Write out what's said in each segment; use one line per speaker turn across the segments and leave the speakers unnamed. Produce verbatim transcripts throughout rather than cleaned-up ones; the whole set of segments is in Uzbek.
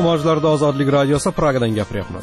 Namoyishlarda Ozodlik radiosi Pragadan gapiryapmiz.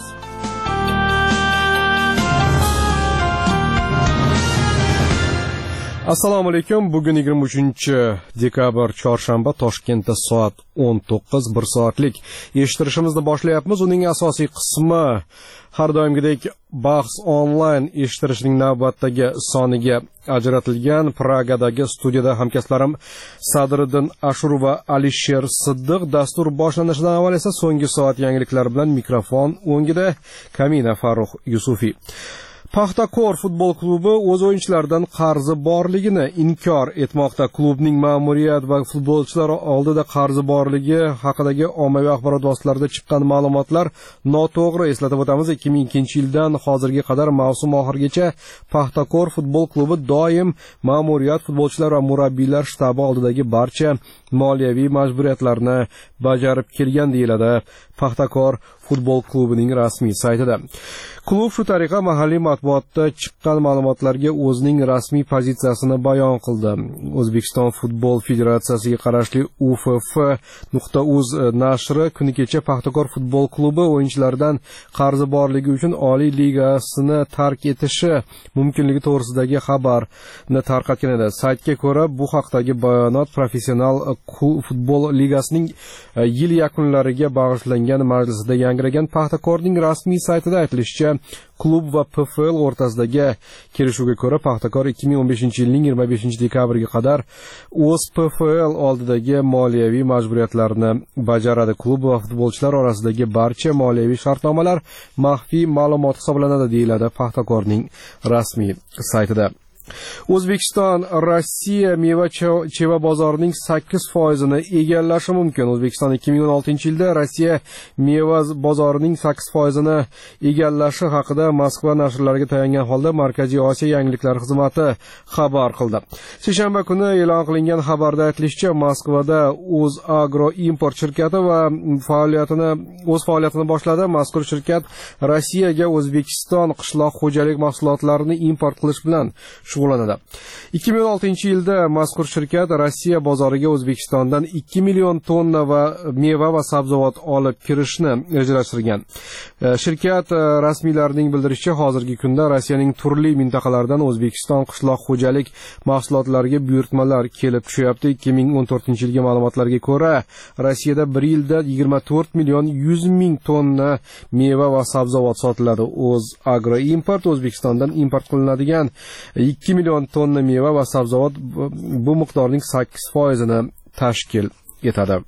Assalomu alaykum. Bugun yigirma uchinchi dekabr chorshanba, Toshkentda soat o'n to'qqiz, bir soatlik eshittirishimizni boshlayapmiz. Uning asosiy qismi har doimgidek bahs onlayn eshittirishning navbatdagi soniga ajratilgan. Pragadagi studiyada hamkasblarim Sadriddin Ashurov va Alisher Siddiq. Dastur boshlanishidan avval esa so'nggi soat yangiliklari bilan mikrofon o'ngida Kamina Farruh Yusufiy. Paxtakor futbol klubi o'z o'yinchilaridan qarzi borligini inkor etmoqda. Klubning ma'muriyat va futbolchilar oldida qarzi borligi haqidagi ommaviy axborot vositalarida chiqqan ma'lumotlar noto'g'ri. Eslatib o'tamiz, ikki ming ikkinchi yildan hozirga qadar mavsum oxirigacha Paxtakor futbol klubi doim ma'muriyat, futbolchilar va murabbiylar shtabi oldidagi barcha moliyaviy majburiyatlarni bajarib kelgan deyiladi Paxtakor futbol klubining rasmiy saytida. Klub shu tariqa mahalliy matbuotda chiqqan ma'lumotlarga o'zining rasmiy pozitsiyasini bayon qildi. O'zbekiston Futbol Federatsiyasiga qarashli U F F nuqta uz nashri kuni kecha Paxtakor futbol klubi o'yinchilaridan qarzi borligi uchun Oliy ligasini tark etishi mumkinligi to'g'risidagi xabarni tarqatgan edi. Saytga ko'ra, bu haqdagi bayonot professional futbol ligasining yil yakunlariga bag'ishlangan majlisida yangragan. Paxtakorning rasmiy saytida aytilishicha, klub va P F L o'rtasidagi kelishuvga ko'ra Paxtakor ikki ming o'n beshinchi yilning yigirma beshinchi dekabriga qadar o'z P F L oldidagi moliyaviy majburiyatlarni bajaradi. Klub va futbolchilar orasidagi barcha moliyaviy shartnomalar maxfiy ma'lumot hisoblanadi, deyiladi Paxtakorning rasmiy saytida. O'zbekiston Rossiya meva-cheva bozorining sakkiz foizini egallashi mumkin. O'zbekiston ikki ming o'n oltinchi yilda Rossiya meva bozorining sakkiz foizini egallashi haqida Moskva nashrlariga tayangan holda Markaziy Osiyo yangiliklari xizmati xabar qildi. Seshanba kuni e'lon qilingan xabarda aytilishicha, Moskvada O'z Agro import shirkati va faoliyatini o'z faoliyatini boshladi. Mazkur shirkat Rossiyaga O'zbekiston qishloq xo'jalik mahsulotlarini import qilish bilan shug'ullanadi. ikki ming o'n oltinchi yilda mazkur shirkat Rossiya bozoriga O'zbekistondan ikki million tonna va meva va sabzavot olib kirishni rejalashtirgan. Shirkat rasmiylarining bildirishicha, hozirgi kunda Rossiyaning turli mintaqalaridan O'zbekiston qishloq xo'jalik mahsulotlariga buyurtmalar kelib tushyapti. ikki ming o'n to'rtinchi yilgi ma'lumotlarga ko'ra, Rossiyada bir yilda yigirma to'rt million yuz ming tonna meva va sabzavot sotiladi. O'z Agro import O'zbekistondan import qilinadigan ikki million tonna meva va sabzavot bu miqdorning sakkiz foizini tashkil etadi.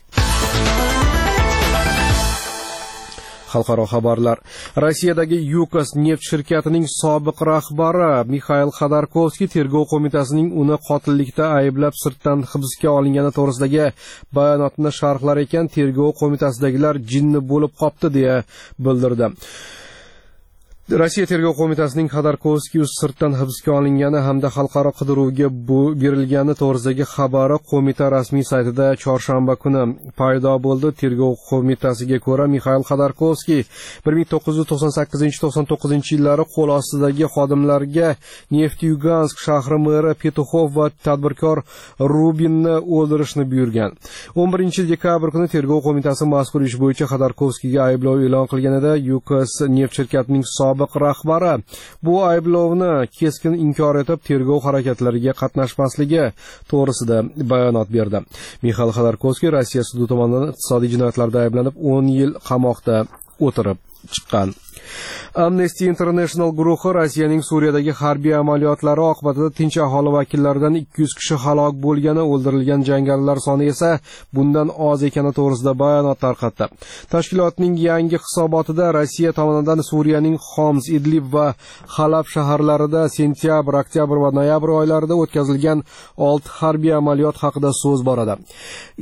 Xalqaro xabarlar. Rossiyadagi Yukos neft shirkatining sobiq rahbari Mixail Xodorkovskiy tergov qo'mitasining uni qotillikda ayblab sirtdan hibsga olingani to'g'risidagi bayonotni sharhlar ekan, tergov qo'mitasidagilar jinni bo'lib qopti deya bildirdi. Rossiya tergov qo'mitasining Xodorkovskiy sirtdan hibsga olingani hamda xalqaro qidiruvga berilgani to'g'risidagi xabari qo'mita rasmiy saytida chorshanba kuni paydo bo'ldi. Tergov qo'mitasiga ko'ra, Mixail Xodorkovskiy bir ming to'qqiz yuz to'qson sakkizinchi to'qson to'qqizinchi yillari qo'l ostidagi xodimlarga Neftyugansk shahri meri Petuxov va tadbirkor Rubinni o'ldirishni buyurgan. o'n birinchi dekabr kuni tergov qo'mitasi mazkur ish bo'yicha Xodorkovskiyga ayblov e'lon qilgan edi. Yukos neft shirkatining sobiq rahbari bu ayblovni keskin inkor etib, tergov harakatlariga qatnashmasligi to'g'risida bayonot berdi. Mixail Xodorkovskiy Rossiya sudi tomonidan iqtisodiy jinoyatlarda ayblanib o'n yil qamoqda o'tirib chiqqan. Amnesty International guruhi Rossiyaning Suriyadagi harbiy amaliyotlari oqibatida tinch aholi vakillaridan ikki yuz kishi halok bo'lgani, o'ldirilgan jangarilar soni esa bundan oz ekani to'g'risida bayonot tarqatdi. Tashkilotning yangi hisobotida Rossiya tomonidan Suriyaning Xoms, Idlib va Halab shaharlarida sentyabr, oktyabr va noyabr oylarida o'tkazilgan olti harbiy amaliyot haqida so'z boradi.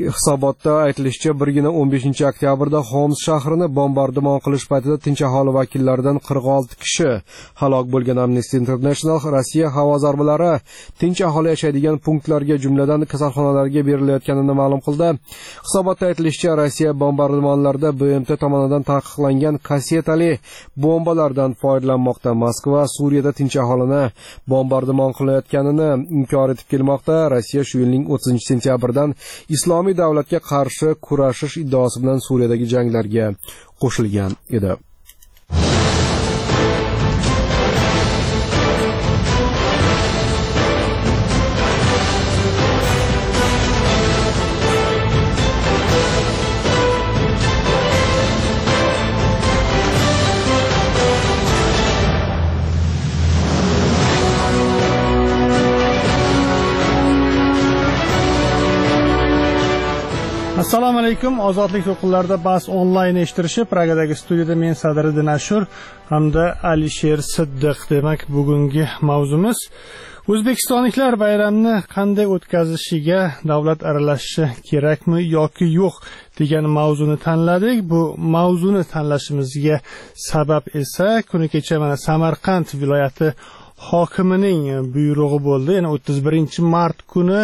Hisobotda aytilishicha, birgina o'n beshinchi oktyabrda Xoms shahrini bombardimon qilish paytida tinch aholi vakillari vakillaridan qirq olti kishi halok bo'lgan. Amnesty International Rossiya havo zarbalari tinch aholi yashaydigan punktlarga, jumladan kasalxonalarga berilayotganini ma'lum qildi. Hisobotda aytilishicha, Rossiya bombardimonlarida B M T tomonidan taqiqlangan kassetali bombalardan foydalanmoqda. Moskva Suriyada tinch aholini bombardimon qilayotganini inkor etib kelmoqda. Rossiya shu yilning o'ttizinchi sentyabridan Islomiy davlatga qarshi kurashish iddaosi bilan Suriyadagi janglarga qo'shilgan edi.
Assalomu alaykum. Ozodlik to'qinlarida bas onlayn eshittirishi Pragadagi studiyada men Sadriddin Ashur hamda Alisher Siddiq. Demak, bugungi mavzumiz O'zbekistonliklar bayramni qanday o'tkazishiga davlat aralashishi kerakmi yoki yo'q degan mavzuni tanladik. Bu mavzuni tanlashimizga sabab esa kuni kecha mana Samarqand viloyati hokimining buyrug'i bo'ldi. Ya'ni o'ttiz birinchi mart kuni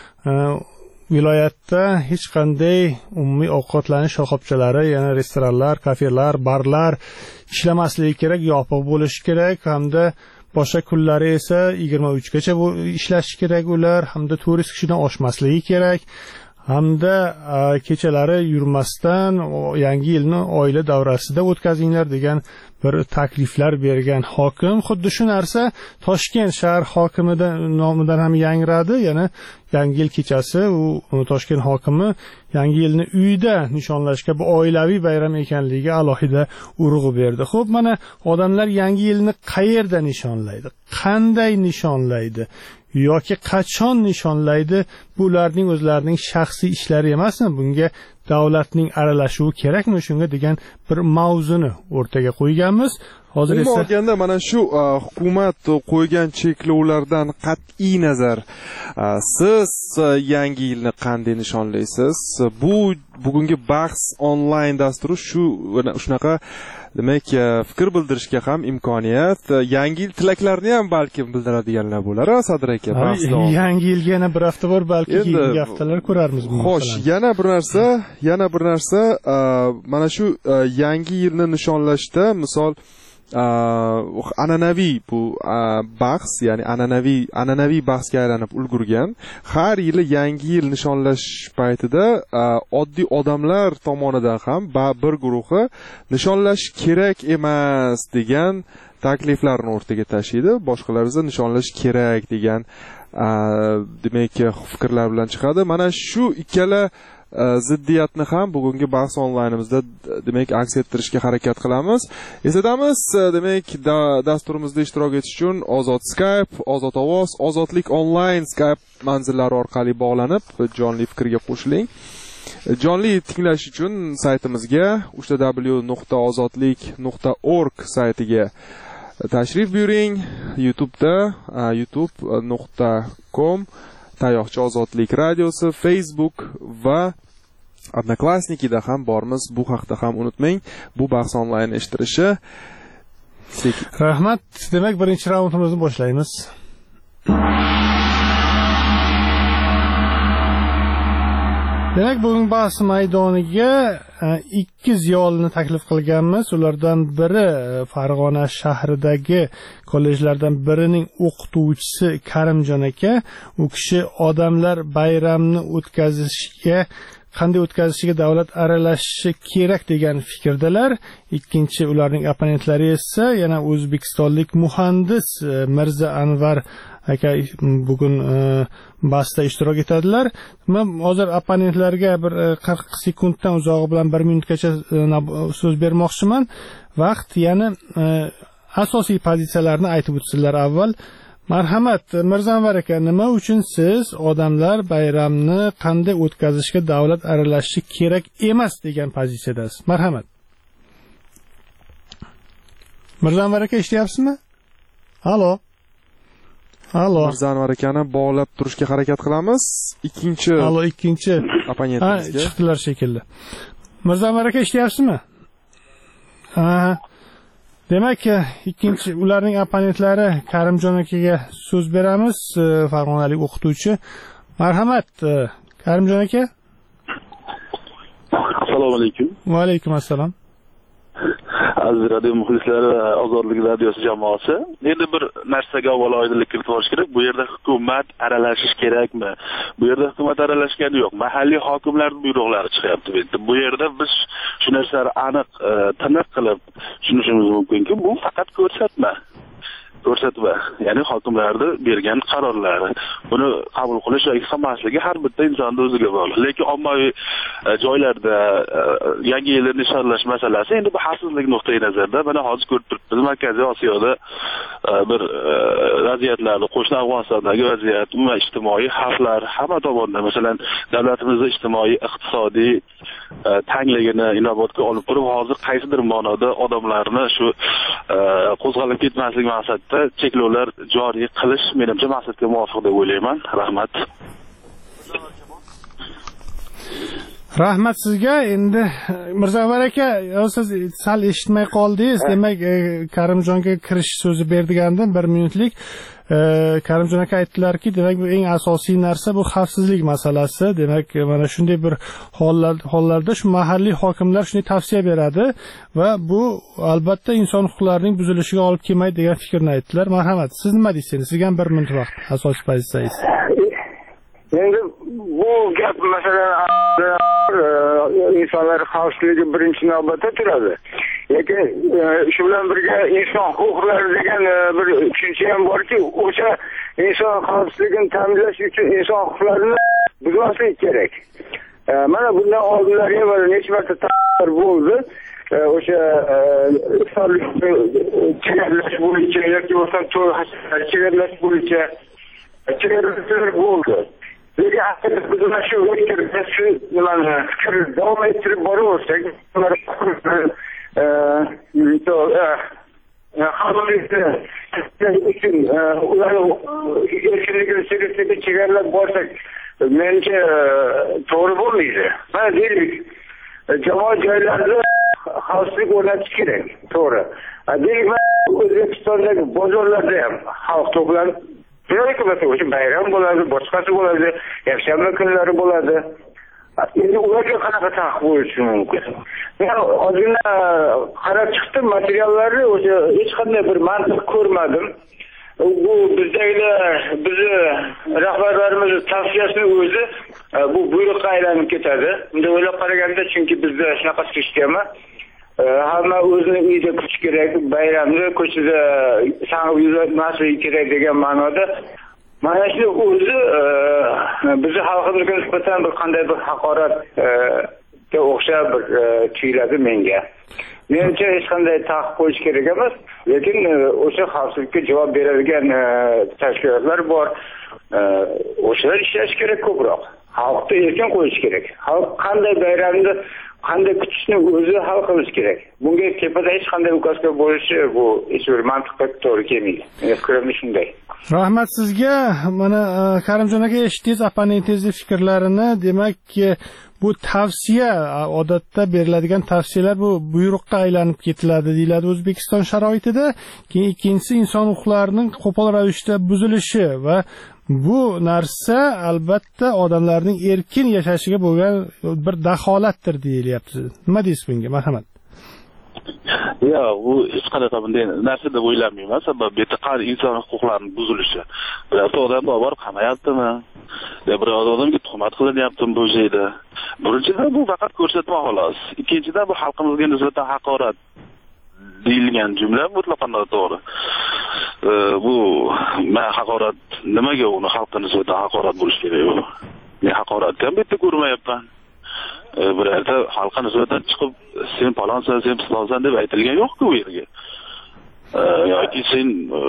viloyatda hech qanday umumiy ovqatlanish shoxobchalari, ya'ni restoranlar, kafelar, barlar ishlamasligi kerak, yopiq bo'lishi kerak hamda boshqa kunlari esa yigirma uch gacha ishlashi kerak ular, hamda turist kishidan oshmasligi kerak, hamda kechalari yurmasdan yangi yilni oila davrasida o'tkazinglar degan bir takliflar bergan hokim. Xuddi shu narsa Toshkent shahar hokimidan nomidan ham yangradi. Ya'ni yangi yil kechasi u Toshkent hokimi yangi yilni uyda nishonlashga, bu oilaviy bayram ekanligiga alohida urg'u berdi. Xo'p, mana odamlar yangi yilni qayerda nishonlaydi? Qanday nishonlaydi? yoki qachon nishonlaydi? Bularning o'zlarining shaxsiy ishlari emasmi? Bunga davlatning aralashuvi kerakmi? Shunga degan bir mavzuni o'rtaga qo'yganmiz. Hozir esa
olganda mana shu hukumat qo'ygan cheklovlardan qat'iy nazar siz yangi yilni qanday nishonlaysiz? Bu bugungi bahs onlayn dasturi shu shunaqa demak fikr bildirishga ham imkoniyat, yangi yil tilaklarini ham balki bildiradiganlar bo'lar. Sadir aka,
yangi yilga yana bir hafta bor, balki keyingi haftalar ko'rarmiz buni.
Xo'sh, yana bir narsa, yana bir narsa mana shu yangi yilni nishonlashda misol an'anaviy bu bahs, ya'ni an'anaviy an'anaviy bahsga aylanib ulgurgan. Har yili yangi yil nishonlash paytida oddiy odamlar tomonidan ham bir guruhi nishonlash kerak emas degan takliflarni o'rtaga tashlaydi. Boshqalar esa nishonlash kerak degan demak fikrlar bilan chiqadi. Mana shu ikkala ziddiyatni ham bugungi bahs onlaynimizda demak aks ettirishga harakat qilamiz. Eslatamiz, demak dasturimizda ishtirok etish uchun Ozod Skype, Ozod ovoz, Ozodlik onlayn Skype manzillari orqali bog'lanib jonli fikrga qo'shiling. Jonli tinglash uchun saytimizga w w w nuqta ozodlik nuqta org saytiga tashrif buyuring. YouTube'da youtube nuqta com Tayoqcha Ozodlik radiosi, Facebook va Odnoklassnikida ham bormiz. Bu haqda ham unutmang. Bu bahs onlayn eshittirishi.
Rahmat. Demak, birinchi raundimizni boshlaymiz. Demak, bugun bahs maydoniga ikki ziyolini taklif qilganmiz. Ulardan biri Farg'ona shahridagi kollejlardan birining o'qituvchisi Karimjon aka. U kishi odamlar bayramni o'tkazishga qanday o'tkazishiga davlat aralashishi kerak degan fikrdalar. Ikkinchi ularning opponentlari esa yana o'zbekistonlik muhandis Mirza Anvar aka bugun bahsda ishtirok etadilar. Men hozir opponentlarga bir qirq sekunddan uzog'i bilan bir minutgacha so'z bermoqchiman. Vaqt, ya'ni asosiy pozitsiyalarni aytib o'tsinlar avval. Marhamat, Mirzanvar aka, nima uchun siz odamlar bayramni qanday o'tkazishga davlat aralashishi kerak emas degan pozitsiyadasiz? Marhamat. Mirzanvar aka, eshityapsizmi? Halo. Halo.
Mirzanvar akani bog'lab turishga harakat qilamiz. Ikkinchi
Halo, ikkinchi
opponentimizga
chiqdilar shekilli. Mirzanvar aka, eshityapsizmi? Ha. Demak, ikkinchi ularning opponentlari Karimjon akaga so'z beramiz. Farg'onalik o'qituvchi. Marhamat, Karimjon aka.
Assalomu alaykum.
Va alaykum assalom.
Aziz radio muxlislari, Ozodlik radiosi jamoasi. Endi bir narsaga avvalo oydinlik kiritish kerak. Bu yerda hukumat aralashish kerakmi? Bu yerda hukumat aralashgani yo'q. Mahalliy hokimlarning buyruqlari chiqyapti. Bu yerda biz shu narsalarni aniq, tiniq qilib tushunishimiz mumkinki, bu faqat ko'rsatma. ko'rsatma, ya'ni hokimlarning bergan qarorlari. Buni qabul qilish yoki qilmasligi har bitta insonning o'ziga bog'liq. Lekin ommaviy joylarda yangi yilni nishonlash masalasi endi bu xavfsizlik nuqtai nazaridan mana hozir ko'rib turibmiz. Markaziy Osiyoda bir vaziyatlarni, qo'shni Afg'onistondagi vaziyat, umuman ijtimoiy xavflar hamma tomondan, masalan, davlatimizning ijtimoiy, iqtisodiy tangligini inobatga olib turib, hozir qaysidir ma'noda odamlarni shu qo'zg'alib ketmaslik maqsadida cheklovlar joriy qilish menimcha maqsadga muvofiq deb o'ylayman. Rahmat.
Rahmat sizga. Endi Mirzavor aka, siz sal eshitmay qoldingiz. Demak, Karimjonga kirish so'zi berdigandim bir minutlik. Karimjon aka aytdilarki, demak bu eng asosiy narsa bu xavfsizlik masalasi. Demak, mana shunday bir hollar hollarda shu mahalliy hokimlar shunday tavsiya beradi va bu albatta inson huquqlarining buzilishiga olib kelmaydi degan fikrni aytdilar. Marhamat, siz nima deysiz? Sizga ham bir minut vaqt, asosiy pozitsiyangiz.
Endi bu gap masalan insonlar xavfsizligi birinchi navbatda turadi. Lekin shu bilan birga inson huquqlari degan bir tushuncha ham borki, o'sha inson xavfsizligini ta'minlash uchun inson huquqlarini buzmaslik kerak. Mana bundan oldinlar ham necha marta ta'minlar bo'ldi. O'sha iftorlikni chegaralash bo'yicha yoki bo'lmasa to'y chegaralash bo'yicha chegaralash bo'ldi. Lekin biz mana shu o'tkirda shu nimani fikr davom ettirib boraversak, xavfsizlik uchun ularni erkinligini sirasiga chegaralab borsak, menimcha to'g'ri bo'lmaydi. Mana deylik, jamoat joylarida xavfsizlik o'rnatish kerak, to'g'ri. Deylik, O'zbekistondagi bozorlarda ham xalq to'planib yoki bo'lmasa o'sha bayram bo'ladi, boshqasi bo'ladi, yakshanba kunlari bo'ladi. Endi ularga qanaqa taqiq bo'lishi mumkin? Men ozgina qarab chiqdim materiallarni, o'sha hech qanday bir mantiq ko'rmadim. Bu bizdagilar, bizni rahbarlarimiz tavsiyasining o'zi bu buyruqqa aylanib ketadi. Unda o'ylab qaraganda, chunki bizda shunaqa sistema hamma o'zini uyida kutish kerak, bayramda ko'chada sang'ib yurmasligi kerak degan ma'noda mana shu o'zi bizni xalqimizga nisbatan bir qanday bir haqoratga o'xshab bir tuyuladi menga. Menimcha hech qanday taqiq qo'yish kerak emas, lekin o'sha xavfsizlikka javob beradigan tashkilotlar bor. O'shalar ishlash kerak ko'proq. Xalqni erkin qo'yish kerak. Xalq qanday bayramni qanday kutishni o'zi hal qilish kerak. Bunga tepada hech qanday ukazka bo'lishi bu hech bir mantiqqa to'g'ri kelmaydi. Men fikrim shunday.
Rahmat sizga. Mana Karimjon aka eshitdingiz opponentingizning fikrlarini. Demak, bu tavsiya, odatda beriladigan tavsiyalar bu buyruqqa aylanib ketiladi deyiladi O'zbekiston sharoitida. Keyin ikkinchisi inson huquqlarining qo'pol ravishda buzilishi va bu narsa albatta odamlarning erkin yashashiga bo'lgan bir daholatdir deyilyapti. Nima deysiz bunga? Marhamat.
Ya, bu hech qanaqa bunday narsa deb o'ylamayman. Sababi betaqar inson huquqlarining buzilishi. Birorta odam borib qamayaptimi? Ya birorta odamga tuhmat qilinyaptimi bu joyda? Birinchidan bu faqat ko'rsatma xolos. Ikkinchidan bu xalqimizga nisbatan haqorat deyilgan jumla mutlaqo noto'g'ri. Bu men haqorat nimaga uni xalqqa nisbatan haqorat bo'lishi kerak bu? Men haqoratni ham bitta ko'rmayapman. Birorta xalqqa nisbatan chiqib sen palonsan, sen pistonsan deb aytilgan yo'q-ku bu yerga. Yoki sen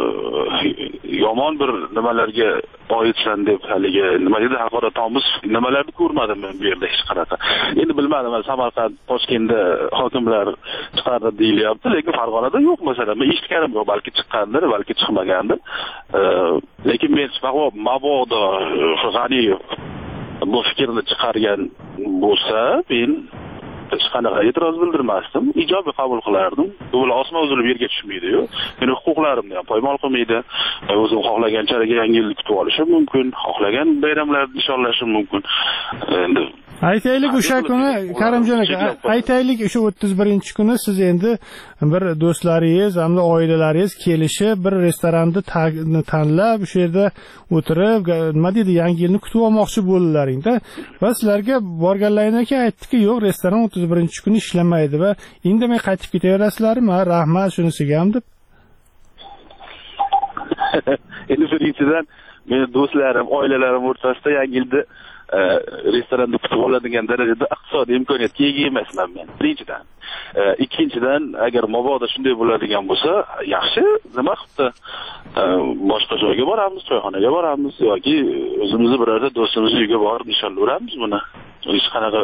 yomon bir nimalarga oidsan deb haligi nima dedi haqorat omuz nimalarni ko'rmadim men bu yerda hech qanaqa. Endi bilmadim, Samarqand, Toshkentda hokimlar chiqardi deyilyapti, lekin Farg'onada yo'q masalan. Men eshitganim yo'q, balki chiqqandir, balki chiqmagandir. Lekin men mabodo G'aniyev bu fikrni chiqargan bo'lsa, men hech qanaqa e'tiroz bildirmasdim, ijobiy qabul qilardim. Bu bilan osmon uzilib yerga tushmaydi-yu. Meni huquqlarimni ham poymol qilmaydi. O'zim xohlagancha yangi yilni kutib olishim mumkin, xohlagan bayramlarni nishonlashim mumkin. Endi
aytaylik o'sha kuni Karimjon aka, aytaylik o'sha o'ttiz birinchi kuni siz endi bir do'stlaringiz hamda oilalaringiz kelishib bir restoranni tanlab o'sha yerda o'tirib nima deydi yangi yilni kutib olmoqchi bo'ldilaringda va sizlarga borganlaringdan keyin aytdiki yo'q, restoran o'ttiz birinchi kuni ishlamaydi va indamay qaytib ketaverasizlarmi? Rahmat shunisiga ham deb.
Endi birinchidan meni do'stlarim, oilalarim o'rtasida yangi yilda restoranda kutib oladigan darajada iqtisodiy imkoniyatga ega emasman men. Birinchidan. Ikkinchidan, agar mabodo shunday bo'ladigan bo'lsa, yaxshi, nima qilibdi? Boshqa joyga boramiz, choyxonaga boramiz yoki o'zimizni birorta do'stimiz uyiga borib nishonlayveramiz buni. Hech qanaqa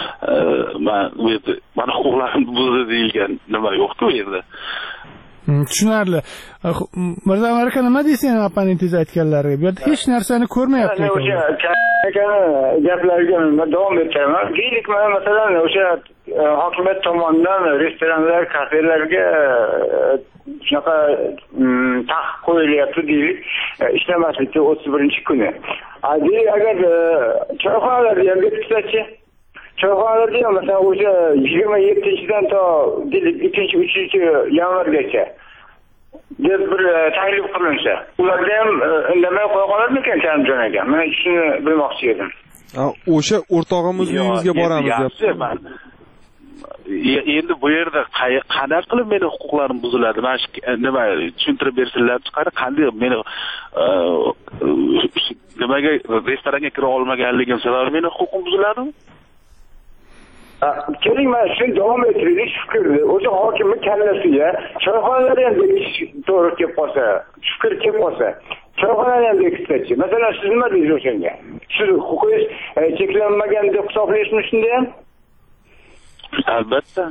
mana huquqlarim buzdi deyilgan nima yo'q-ku bu yerda.
Tushunarli. Mirzo Amerika nima deysiz opponentingiz aytganlariga? Bu yerda hech narsani ko'rmayapti ekan.
O'sha gaplarga davom etaman. Deylik, masalan, o'sha hokimiyat tomonidan restoranlar, kafelarga shunaqa taqiq qo'yilyapti deylik, ishlamaslikka o'ttiz birinchi kuni. Deylik, agar choyxonalarga ham bekitsachi, choyxonalarda ham masalan o'sha yigirma yettinchidan to deylik ikkinchi uchinchi yanvargacha deb bir taklif qilinsa, ularda ham indamay qo'ya qolarmikan Karimjon aka? Men shuni bilmoqchi edim.
O'sha o'rtog'imiz uyimizga boramiz deyapti.
Endi bu yerda qanaqa qilib meni huquqlarim buziladi? Mana nima tushuntirib bersinlar, chiqadi qanday meni nimaga restoranga kira olmaganligim sababli meni huquqim buziladimi?
Keling, mana shuni davom ettirdik fikrni. O'sha hokimni kallasiga choyxonalar ham to'g'ri kelib qolsa, fikr kelib qolsa, choyxonalar ham bekitsachi. Masalan, siz nima deysiz o'shanga? Siz huquqingiz cheklanmagan deb hisoblaysizmi shunda ham?
Albatta.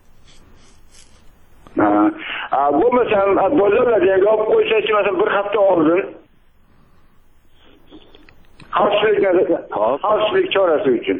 Ha, bu masalan bozorlarga yopib qo'ysachi, masalan bir hafta oldin xavfsizlik xavfsizlik chorasi uchun.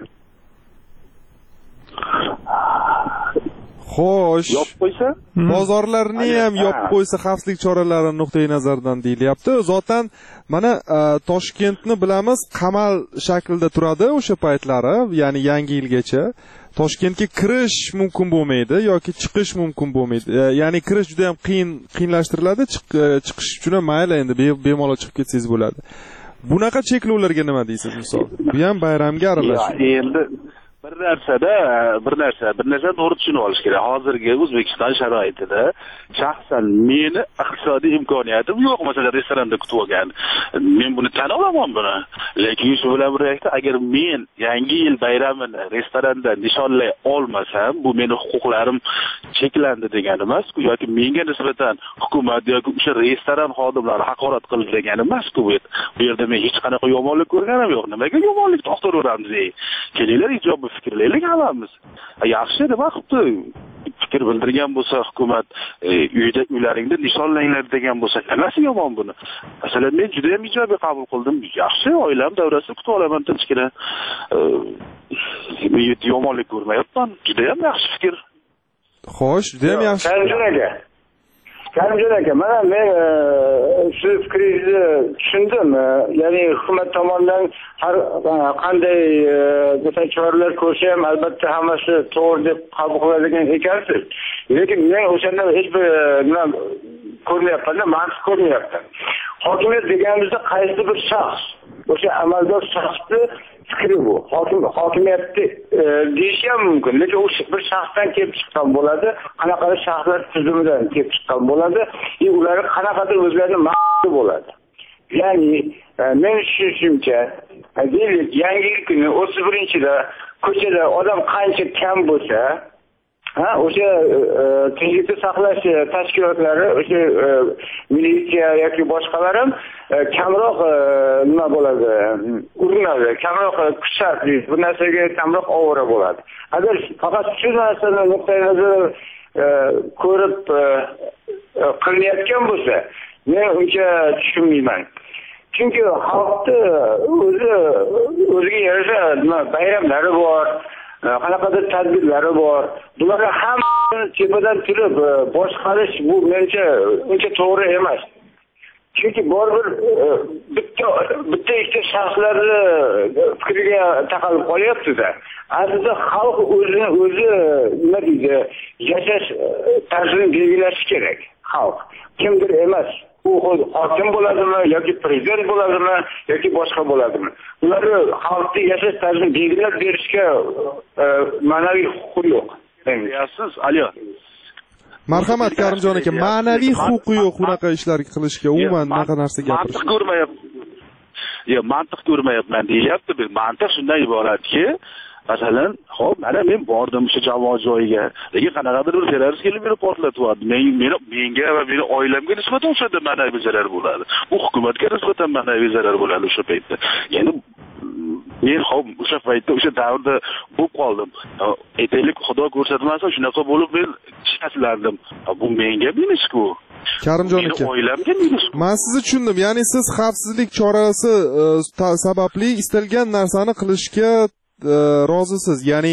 Xo'sh,
yopib qo'ysa,
bozorlarni ham yopib qo'ysa xavfsizlik choralari nuqtai nazaridan deyilyapti. Zotan mana Toshkentni bilamiz, qamal shaklida turadi o'sha paytlari, ya'ni yangi yilgacha. Toshkentga kirish mumkin bo'lmaydi yoki chiqish mumkin bo'lmaydi. Ya'ni kirish juda ham qiyin, qiyinlashtiriladi, chiqish uchun mayli endi bemalol chiqib ketsangiz bo'ladi. Bunaqa cheklovlarga nima deysiz misol? Bu ham bayramga aralashish.
Endi bir narsada bir narsa bir narsa to'g'ri tushunib olish kerak. Hozirgi O'zbekiston sharoitida shaxsan meni iqtisodiy imkoniyatim yo'q, masalan restoranda kutib olgan. Men buni tan olaman buni. Lekin shu bilan birga agar men yangi yil bayramini restoranda nishonlay olmasam, bu meni huquqlarim cheklandi degani emas-ku, yoki menga nisbatan hukumat yoki o'sha restoran xodimlari haqorat qildi degani emas-ku. Bu yerda men hech qanaqa yomonlik ko'rganim yo'q. Nimaga yomonlik to'xtataveramiz? Kelinglar, ijobiy fikrlaylik hammamiz. Yaxshi, nima qilibdi? Fikr bildirgan bo'lsa hukumat, uyda uylaringda nishonlanglar degan bo'lsa, nimasi yomon buni? Masalan, men juda ham ijobiy qabul qildim. Yaxshi, oilam davrasida kutib olaman tinchgina. Men yomonlik ko'rmayapman. Juda ham yaxshi fikr.
Xo'sh, juda ham yaxshi.
Karimjon aka. Karimjon aka, mana men shu fikringizni tushundim. Ya'ni hukumat tomonidan har qanday bo'lsa choralar ko'rsa ham albatta hammasi to'g'ri deb qabul qiladigan ekansiz. Lekin men o'shanda hech bir nima ko'rmayapman, mantiq ko'rmayapman. Hokimiyat deganimizda qaysi bir shaxs, o'sha amaldor shaxsni fikri bu. Hokim hokimiyatni deyish ham mumkin, lekin u bir shaxsdan kelib chiqqan bo'ladi, qanaqadir shaxslar tizimidan kelib chiqqan bo'ladi, va ular qanaqadir o'zlarining maqsadi bo'ladi. Ya'ni men tushunishimcha, deylik, yangi yil kuni o'ttiz birinchida ko'chada odam qancha kam bo'lsa, ha, o'sha tinchlikni saqlash tashkilotlari, o'sha militsiya yoki boshqalar ham kamroq nima bo'ladi, urinadi, kamroq kuch sarflaydi, bu narsaga kamroq ovora bo'ladi. Agar faqat shu narsani nuqtai nazar ko'rib qilinayotgan bo'lsa, men uncha tushunmayman. Chunki xalqni o'zi o'ziga yarasha nima bayramlari bor, qanaqadir tadbirlari bor. Bularga hammasini tepadan turib boshqarish bu menimcha uncha to'g'ri emas. Chunki baribir bitta bitta ikkita shaxslarni fikriga taqalib qolyapti-da. Aslida xalq o'zini o'zi nima deydi, yashash tarzini belgilashi kerak. Xalq kimdir emas. U hokim bo'ladimi yoki prezident bo'ladimi yoki boshqa bo'ladimi? Ularni xalqning yashash tarzini belgilab berishga ma'naviy huquqi yo'q.
Deyapsiz, Aliyo.
Marhamat Karimjon aka, ma'naviy huquqi yo'q bunaqa ishlar qilishga, umuman bunaqa narsa gapirish.
Mantiq ko'rmayapman. Yo, mantiq ko'rmayapman deyapti. Bir mantiq shunday iboratki, masalan, xo'p, mana men bordim o'sha jamoat joyiga. Lekin qanaqadir bir terrorist kelib meni portlatyapti. Men meni menga va meni oilamga nisbatan o'shada ma'naviy zarar bo'ladi. Bu hukumatga nisbatan ma'naviy zarar bo'ladi o'sha paytda. Ya'ni men hop o'sha paytda o'sha davrda bo'lib qoldim. Aytaylik, Xudo ko'rsatmasa shunaqa bo'lib men shikastlandim. Bu menga minus-ku.
Karimjon aka,
oilamga minus-ku.
Men sizni tushundim. Ya'ni siz xavfsizlik chorasi sababli istalgan narsani qilishga rozisiz. Ya'ni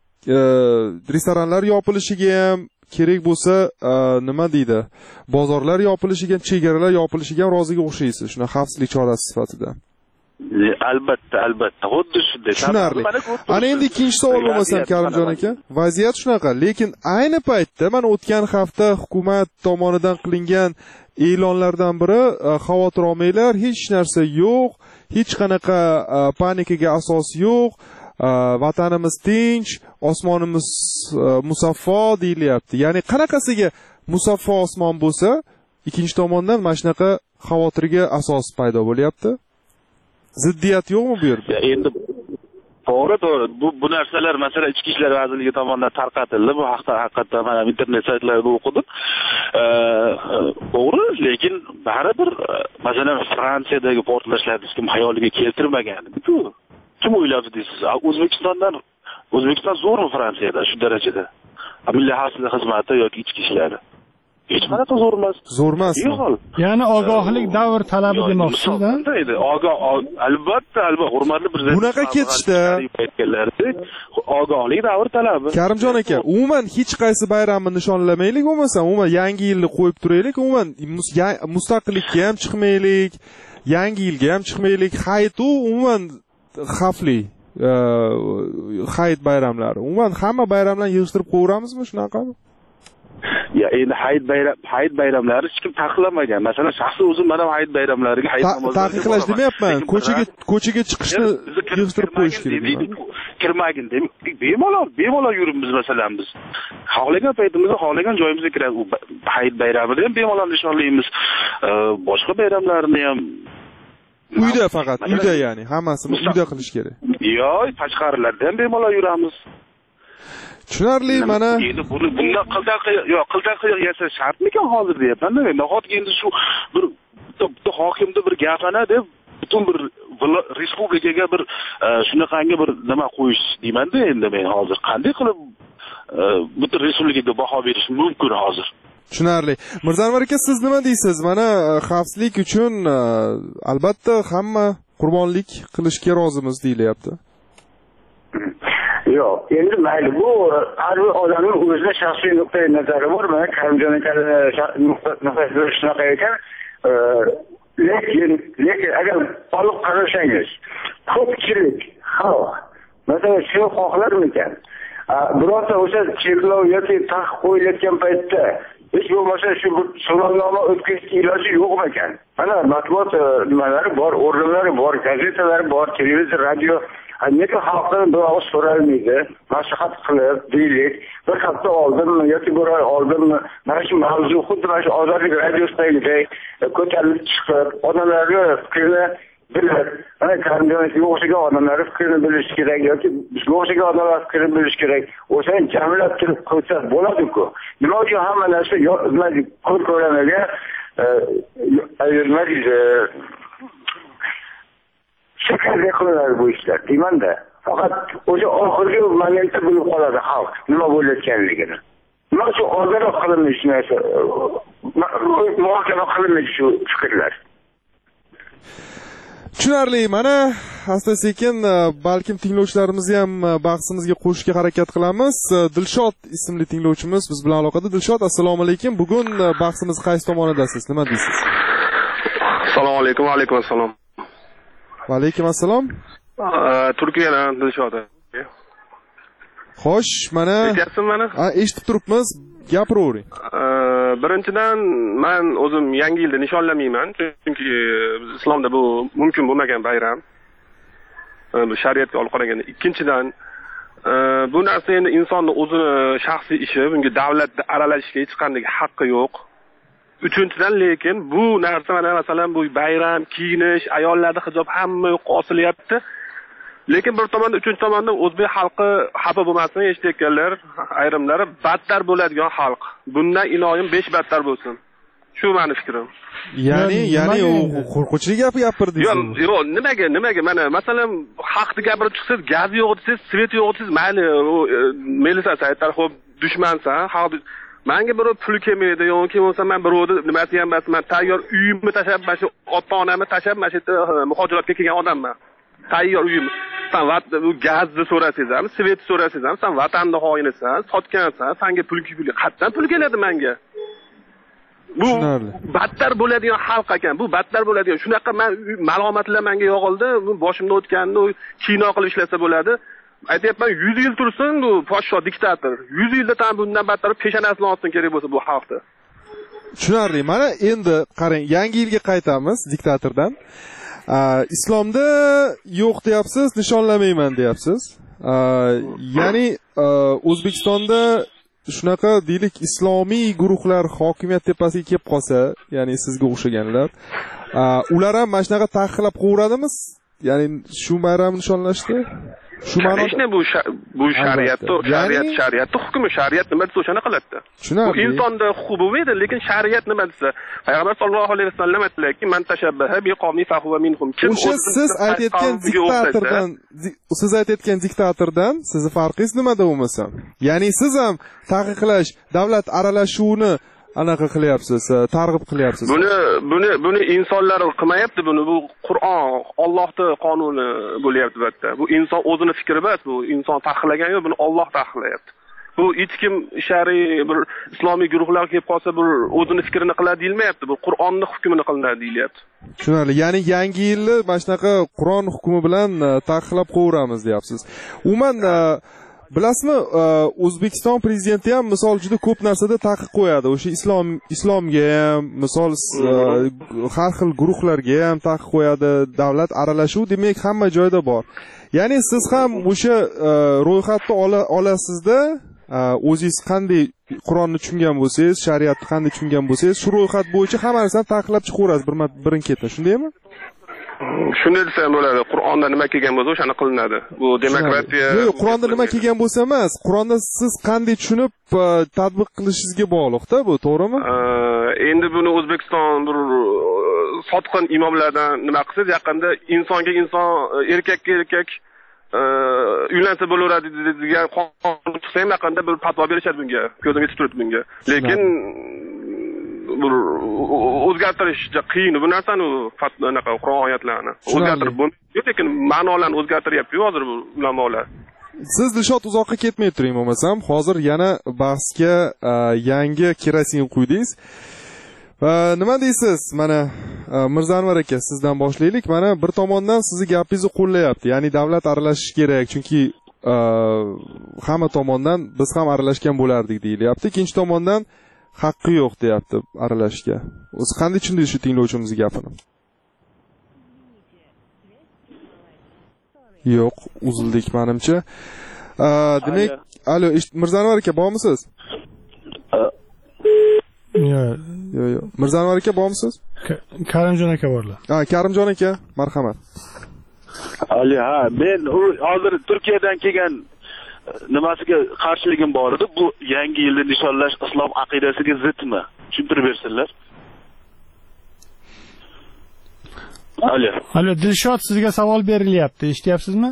restoranlar yopilishiga ham kerak bo'lsa, nima deydi? Bozorlar yopilishiga, chegaralar yopilishiga ham roziga o'xshaysiz. Shuna xavfsizlik chorasi sifatida.
Albatta, albatta. Xuddi shunday.
Tushunarli. Ana endi ikkinchi savol bo'lmasam Karimjon aka, vaziyat shunaqa, lekin ayni paytda mana o'tgan hafta hukumat tomonidan qilingan e'lonlardan biri xavotir olmanglar, hech narsa yo'q, hech qanaqa panikaga asos yo'q. Vatanimiz tinch, osmonimiz musaffo deyilyapti. Ya'ni qanaqasiga musaffo osmon bo'lsa, ikkinchi tomondan mana shunaqa xavotirga asos paydo bo'lyapti. Ziddiyat yo'qmi bu yerda?
Endi to'g'ri, to'g'ri. Bu bu narsalar masalan Ichki ishlar vazirligi tomonidan tarqatildi. Bu haqda haqiqatdan mana internet saytlarida o'qidim. To'g'ri, lekin baribir masalan Fransiyadagi portlashlarni kim hayoliga keltirmagan-ku. Kim o'ylabdi deysiz? O'zbekistondan O'zbekiston zo'rmi Fransiyada shu darajada? Milliy xavfsizlik xizmati yoki ichki ishlari hech qanaqa zo'r emas.
Zo'r emas.
Ya'ni ogohlik davr talabi demoqchisiz-da?
Ogoh, albatta, albatta, hurmatli prezident.
Bunaqa ketishda
aytganlaridek, ogohlik davr talabi.
Karimjon aka, umuman hech qaysi bayramni nishonlamaylik, bo'lmasa, umuman yangi yilni qo'yib turaylik, umuman mustaqillikka ham chiqmaylik, yangi yilga ham chiqmaylik. Hayit u umuman xavfli. Hayit bayramlari. Umuman hamma bayramlarni yig'ishtirib qo'yramizmi shunaqami?
Ya endi hayit bayram hayit bayramlari hech kim taqiqlamagan. Masalan, shaxsiy o'zim mana hayit bayramlariga hayit namozlariga
taqiqlash demayapman. Ko'chaga ko'chaga chiqishni yig'ishtirib qo'yish kerak.
Kirmagin demak, bemalol, bemalol yuribmiz masalan biz. Xohlagan paytimizda, xohlagan joyimizga kiramiz. Hayit bayramini ham bemalol nishonlaymiz. Boshqa bayramlarni ham
uyda, faqat uyda, ya'ni hammasini uyda qilish kerak.
Yo'q, tashqarilarda ham bemalol yuramiz.
Tushunarli, mana
endi buni bundan qildaqa yo'q, qildaqa yasash shartmikan hozir deyapman-da. Nahotki endi shu bir bitta hokimda bir gapana deb butun bir respublikaga bir shunaqangi bir nima qo'yish deyman-da endi men hozir qanday qilib butun respublikaga baho berish mumkin hozir?
Tushunarli. Mirzanvar aka, siz nima deysiz? Mana xavfsizlik uchun albatta hamma qurbonlik qilishga rozimiz deyilyapti.
Yo'q, endi mayli, bu har bir odamning o'zining shaxsiy nuqtai nazari bor. Mana Karimjon akaning nuqtai shunaqa ekan, lekin lekin agar olib qarasangiz, ko'pchilik xalq masalan shu xohlarmikan? Biroq o'sha cheklov yoki taqiq qo'yilayotgan paytda hech bo'lmasa shu so'rovnoma o'tkazishga iloji yo'qmi ekan? Mana matbuot nimalari bor, organlari bor, gazetalar bor, televideniya, radio. Nega xalqdan bir og'iz so'ralmaydi? Maslahat qilib, deylik, bir hafta oldinmi yoki bir oy oldinmi mana shu mavzu xuddi mana shu ozodlik radiosidagidek ko'tarilib chiqib, odamlarga fikrini bilib, mana Karimjonga o'xshagan odamlar fikrini bilish kerak yoki bizga o'xshagan odamlar fikrini bilish kerak. O'shan jamlab turib qo'ysa bo'ladi-ku. Nima uchun hamma narsa nima ko'rko'ramaga nima deydi? Shakar qilinadi bu ishlar, deyman-da. Faqat o'sha oxirgi momentda bilib qoladi xalq nima bo'layotganligini. Nima uchun oldinroq qilinmaydi shu narsa? Muhokama qilinmaydi shu fikrlar.
Tushunarli. Mana asta-sekin balkim tinglovchilarimizni ham bahsimizga qo'shishga harakat qilamiz. Dilshod ismli tinglovchimiz biz bilan aloqada. Dilshod, assalomu alaykum. Bugun bahsimiz qaysi tomonidasiz? Nima deysiz?
Assalomu alaykum. Va alaykum assalom.
Va alaykum assalom.
Turkiyadan Dilshod.
Xo'sh, mana
eshityapsizmi meni?
Ha, eshitib turibmiz. Gapiravering.
Birinchidan men o'zim yangi yilda nishonlamayman, chunki islomda bu mumkin bo'lmagan bayram. Bu shariatga olib qaraganda. Ikkinchidan bu narsa endi insonning o'zini shaxsiy ishi, bunga davlatda aralashishga hech qanday haqqi yo'q. Uchinchidan lekin bu narsa mana masalan bu bayram, kiyinish, ayollarda hijob hamma yo'q osilyapti. Lekin bir tomonda, uchinchi tomonda o'zbek xalqi xafa bo'lmasin, eshitayotganlar ayrimlari battar bo'ladigan xalq. Bundan iloyim besh battar bo'lsin. Shu meni fikrim.
Ya'ni, ya'ni u qo'rquvchi gap gapirdingiz.
Yo'q, yo'q, nimaga, nimaga? Mana masalan, haqni gapirib chiqsangiz, gaz yo'q desiz, svet yo'q desiz, mayli, melisa saytlar xo'p, dushmansan, xalq menga birov pul kelmaydi, yoki bo'lmasa men birovni nimasi ham emas, men tayyor uyimni tashlab, mana shu ota-onamni tashlab, mana shu yerda muhojiratga kelgan odamman. Tayyor uyim. Sen bu gazni so'rasangiz ham, svetni so'rasangiz ham, sen vatanni xoinisan, sotgansan, senga pul keladi. Qayerdan pul keladi menga? Bu battar bo'ladigan xalq ekan. Bu battar bo'ladigan. Shunaqa men malomatlar menga yog'ildi. Bu boshimdan o'tganini kino qilib ishlasa bo'ladi. Aytayapman, yuz yil tursin bu podsho diktator. yuz yilda ham bundan battar peshonasini olsin kerak bo'lsa bu xalqni.
Tushunarli. Mana endi qarang, yangi yilga qaytamiz diktatordan. Islomda yo'q deyapsiz, nishonlamayman deyapsiz. Ya'ni O'zbekistonda shunaqa deylik islomiy guruhlar hokimiyat tepasiga kelib qolsa, ya'ni sizga o'xshaganlar, ular ham mana shunaqa taqiqlab qo'yradimi? Ya'ni shu bayramni nishonlashdi? Shu ma'noda
bu bu shariatda, shariat, shariatda hukmi, shariat nima desa o'shani qiladi. Bu insonda huquq bo'lmaydi, lekin shariat nima desa, payg'ambar sollallohu alayhi vasallam aytdilarki, "Man tashabbaha bi qawmin fa huwa minhum."
O'sha siz aytayotgan diktatordan, siz aytayotgan diktatordan sizni farqingiz nimada bo'lmasa? Ya'ni siz ham taqiqlash, davlat aralashuvini anaqa qilyapsiz, targ'ib qilyapsiz.
Buni buni buni insonlar qilmayapti buni. Bu Qur'on, Allohning qonuni bo'lyapti bu yerda. Bu inson o'zini fikri emas, bu inson taqiqlagan yo'q, buni Alloh taqiqlayapti. Bu hech kim shariy bir islomiy guruhlar kelib qolsa, bir o'zini fikrini qiladi deyilmayapti. Bu Qur'onning hukmini qilinadi deyilyapti.
Tushunarli. Ya'ni yangi yilni mana shunaqa Qur'on hukmi bilan taqiqlab qo'yamiz deyapsiz. Umuman bilasizmi, O'zbekiston prezidenti ham misol juda ko'p narsada taqiq qo'yadi. O'sha islom islomga ham, misol har xil guruhlarga ham taqiq qo'yadi. Davlat aralashuv demak hamma joyda bor. Ya'ni siz ham o'sha ro'yxatni olasizda, o'zingiz qanday Qur'onni tushungan bo'lsangiz, shariatni qanday tushungan bo'lsangiz, shu ro'yxat bo'yicha hamma narsani taqiqlab chiqaverasiz birin-ketin, shundaymi?
Shuni desam bo'ladi. Qur'onda nima kelgan bo'lsa, o'shani qilinadi. Bu demokratiya.
Yo'q, Qur'onda nima kelgan bo'lsa emas, Qur'onda siz qanday tushunib tatbiq qilishingizga bog'liq-da, bu to'g'rimi?
Endi buni O'zbekiston bir sotqin imomlardan nima qilsangiz, yaqinda insonga inson, erkakka erkak uylansa bo'laveradi degan qonun chiqsa ham yaqinda bir fatvo berishadi bunga. Ko'zim yetib turibdi bunga. Lekin bir o'zgartirish qiyin bu narsani, anaqa Qur'on oyatlarini o'zgartirib bo'lmaydi, lekin ma'nolarni o'zgartiryapti hozir bu ulamolar.
Siz Dilshod uzoqqa ketmay turing bo'lmasam, hozir yana bahsga yangi kerosin quydingiz. Nima deysiz? Mana Mirzanvar aka, sizdan boshlaylik. Mana bir tomondan sizni gapingizni qo'llayapti. Ya'ni davlat aralashishi kerak, chunki hamma tomondan biz ham aralashgan bo'lardik deyilyapti. Ikkinchi tomondan haqqi yo'q deyapti aralashishga. O'zi qanday tushundingiz shu tinglovchimizning gapini? Yo'q, uzildik menimcha. Demak, alo, Mirzanvar aka, bormisiz?
Yo'q,
yo'q, yo'q. Mirzanvar aka, bormisiz?
Karimjon aka borlar.
Ha, Karimjon aka, marhamat.
Ali, ha, men hozir Turkiyadan kelgan nimasiga qarshiligim bor edi. Bu yangi yilni nishonlash islom aqidasiga zidmi? Tushuntirib bersinlar. Alo.
Alo, Dilshod, sizga savol berilyapti. Eshityapsizmi?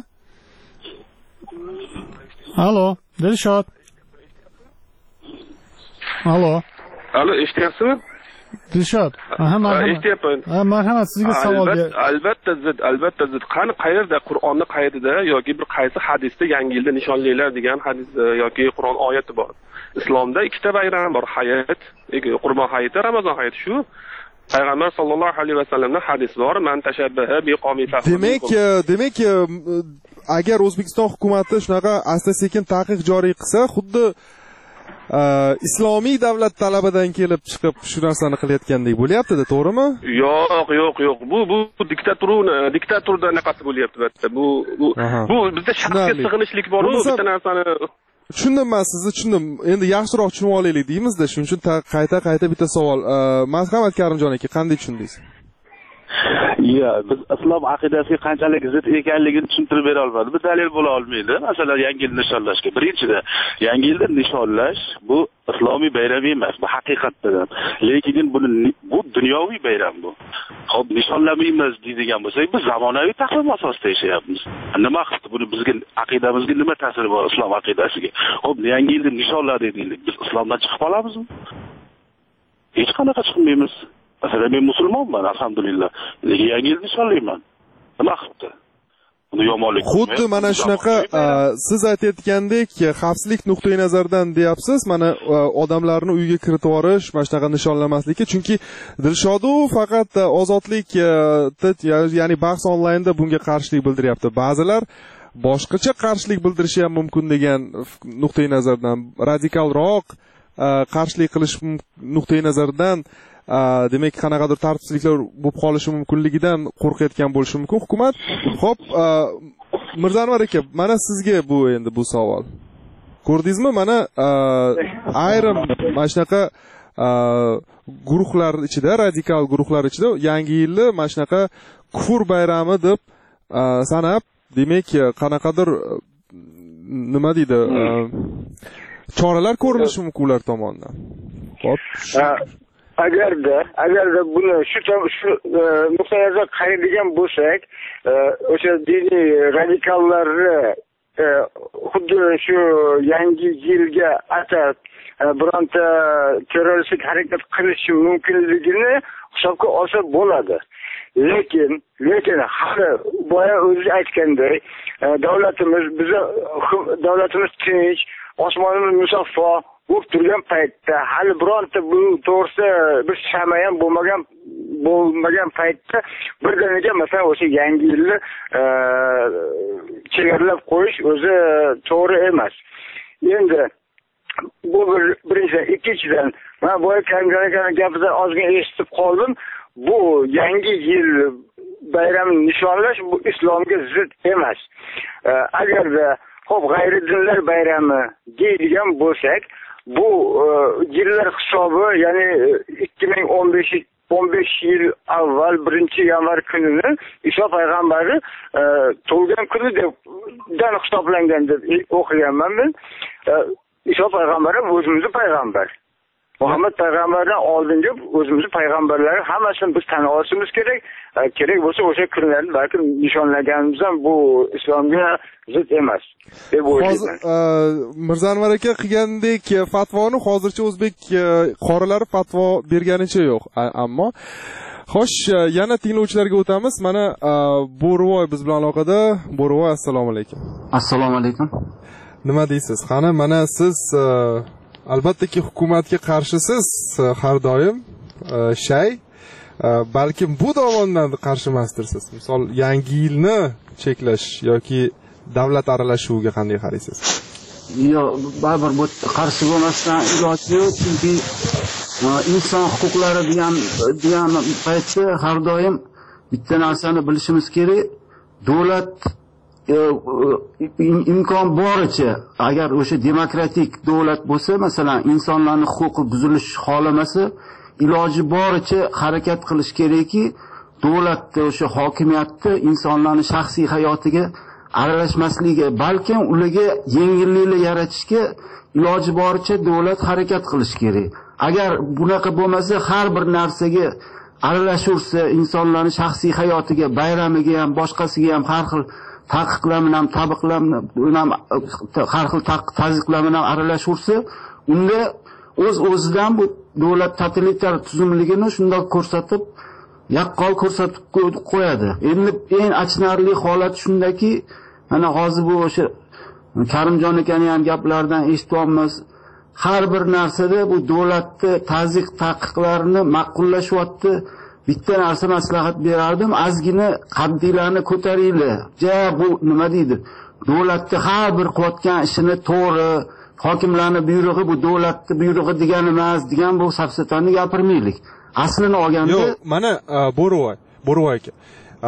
Alo, Dilshod. Alo.
Alo, eshityapsizmi?
Dilshod, ha marhamat.
Eshityapman.
Ha marhamat, sizga savol ber.
Albatta zid, albatta zid. Qani qayerda Qur'onni qayerida yoki bir qaysi hadisda yangi yilda nishonlaylar degan hadis yoki Qur'on oyati bor. Islomda ikkita bayram bor, hayit, Qurbon hayiti, Ramazon hayiti shu. Payg'ambar sollallohu alayhi vasallamning hadisi bor, man tashabbaha biqomi faqat.
Demak, demak agar O'zbekiston hukumati shunaqa asta-sekin taqiq joriy qilsa, xuddi islomiy davlat talabadan kelib chiqib shu narsani qilayotgandek bo'lyapti-da, to'g'rimi?
Yo'q, yo'q, yo'q. Bu bu diktaturani, diktaturda anaqasi bo'lyapti albatta. Bu bu bu bizda shaxsga sig'inishlik bor-ku, bitta narsani
tushundim men sizni, tushundim. Endi yaxshiroq tushunib olaylik deymiz-da, shuning uchun qayta-qayta bitta savol. Marhamat Karimjon aka, qanday tushundingiz?
Ya, biz islom aqidasiga qanchalik zid ekanligini tushuntirib bera olmadi. Bu dalil bo'la olmaydi. Masalan, yangi yil nishonlashga. Birinchidan, yangi yilni nishonlash bu islomiy bayram emas, bu haqiqatdan. Lekin buni bu dunyoviy bayram bu. Xo'p, nishonlamaymiz deydigan bo'lsak, biz zamonaviy taqvim asosida yashayapmiz. Nima qildi buni bizga aqidamizga nima ta'siri bor islom aqidasiga? Xo'p, yangi yilni nishonladik deylik. Biz islomdan chiqib qolamizmi? Hech qanaqa chiqmaymiz. Masalan, men musulmonman, alhamdulillah. Lekin yangi yilni nishonlayman. Nima qildi? Buni yomonlik.
Xuddi mana shunaqa siz aytayotgandek, xavfsizlik nuqtai nazaridan deyapsiz, mana odamlarni uyga kiritib yuborish, mana shunaqa nishonlamasligi, chunki Dilshodu faqat ozodlik, ya'ni bahs onlaynda bunga qarshilik bildiryapti. Ba'zilar boshqacha qarshilik bildirishi ham mumkin degan nuqtai nazardan, radikalroq qarshilik qilish nuqtai nazaridan demak qanaqadir tartibsizliklar bo'lib qolishi mumkinligidan qo'rqayotgan bo'lishi mumkin hukumat. Xo'p, Mirzanvar aka, mana sizga bu endi bu savol. Ko'rdingizmi, mana ayrim mana shunaqa guruhlar ichida, radikal guruhlar ichida yangi yilni mana shunaqa kufr bayrami deb sanab, demak qanaqadir nima deydi, choralar ko'rilishi mumkin ular tomonidan. Xo'p.
Agarda agarda buni shu shu nuqtai nazar qaraydigan bo'lsak, o'sha diniy radikallarni xuddi shu yangi yilga atab bironta terroristik harakat qilishi mumkinligini hisobga olsa bo'ladi. Lekin lekin hali boya o'zi aytganday, davlatimiz bizni davlatimiz tinch, osmonimiz musaffo bo'lib turgan paytda, hali bironta bu to'g'risida bir shama ham bo'lmagan bo'lmagan paytda birdaniga masalan o'sha yangi yilni chegaralab qo'yish o'zi to'g'ri emas. Endi bu bir birinchidan, ikkinchidan men boya Karimjon gapidan ozgina eshitib qoldim. Bu yangi yil bayramini nishonlash bu islomga zid emas. Agarda xo'p, g'ayridinlar bayrami deydigan bo'lsak, bu yillar hisobi, ya'ni ikki ming o'n besh yil avval birinchi yanvar kunini Iso payg'ambarni tug'ilgan kuni debdan hisoblangan deb o'qiganman men. Iso payg'ambar o'zimizning payg'ambar. Muhammad payg'ambardan oldingi o'zimizni payg'ambarlari hammasini biz tan olishimiz kerak. Kerak bo'lsa o'sha kunlarni balki nishonlaganimiz ham bu islomga zid emas deb o'ylayman.
Mirzanvar aka qilgandek fatvoni hozircha o'zbek qorilari fatvo berganicha yo'q. Ammo xo'sh, yana tinglovchilarga o'tamiz. Mana Bo'rivoy biz bilan aloqada. Bo'rivoy, assalomu alaykum.
Assalomu alaykum.
Nima deysiz? Qani, mana siz albattaki hukumatga qarshisiz har doim, shay, balkim bu tomondan qarshi emasdirsiz. Misol yangi yilni cheklash yoki davlat aralashuviga qanday qaraysiz?
Yo'q, baribir bu qarshi bo'lmasdan iloji yo'q, chunki inson huquqlari degan degan paytda har doim bitta narsani bilishimiz kerak. Davlat imkon boricha, agar o'sha demokratik davlat bo'lsa, masalan, insonlarning huquqi buzilish xohlamasa, iloji boricha harakat qilish kerakki, davlatda o'sha hokimiyatda insonlarning shaxsiy hayotiga aralashmasligi, balkim ularga yengilliklar yaratishga iloji boricha davlat harakat qilish kerak. Agar bunaqa bo'lmasa, har bir narsaga aralashursa, insonlarning shaxsiy hayotiga, bayramiga ham, boshqasiga ham har xil taqiqlarni ham, tabiqlarni ham har xil taqiqlarni ham aralashursa, unda o'z o'zidan bu davlat totalitar tuzumligini shundoq ko'rsatib, yaqqol ko'rsatib qo'yadi. Endi eng achinarli holat shundaki, mana hozir bu o'sha Karimjon akaning ham gaplaridan eshityapmiz. Har bir narsada bu davlatni ta'ziq taqiqlarini ma'qullashyapti. Bitta narsa maslahat berardim, ozgina qaddinglarni ko'taringlar. Ja bu nima deydi? Davlatni har bir qilayotgan ishini to'g'ri, hokimlarning buyrug'i bu davlatning buyrug'i degani emas, degan bu safsatani gapirmaylik. Aslini olganda
yo'q, mana Bo'rovoy, Bo'rovoy aka.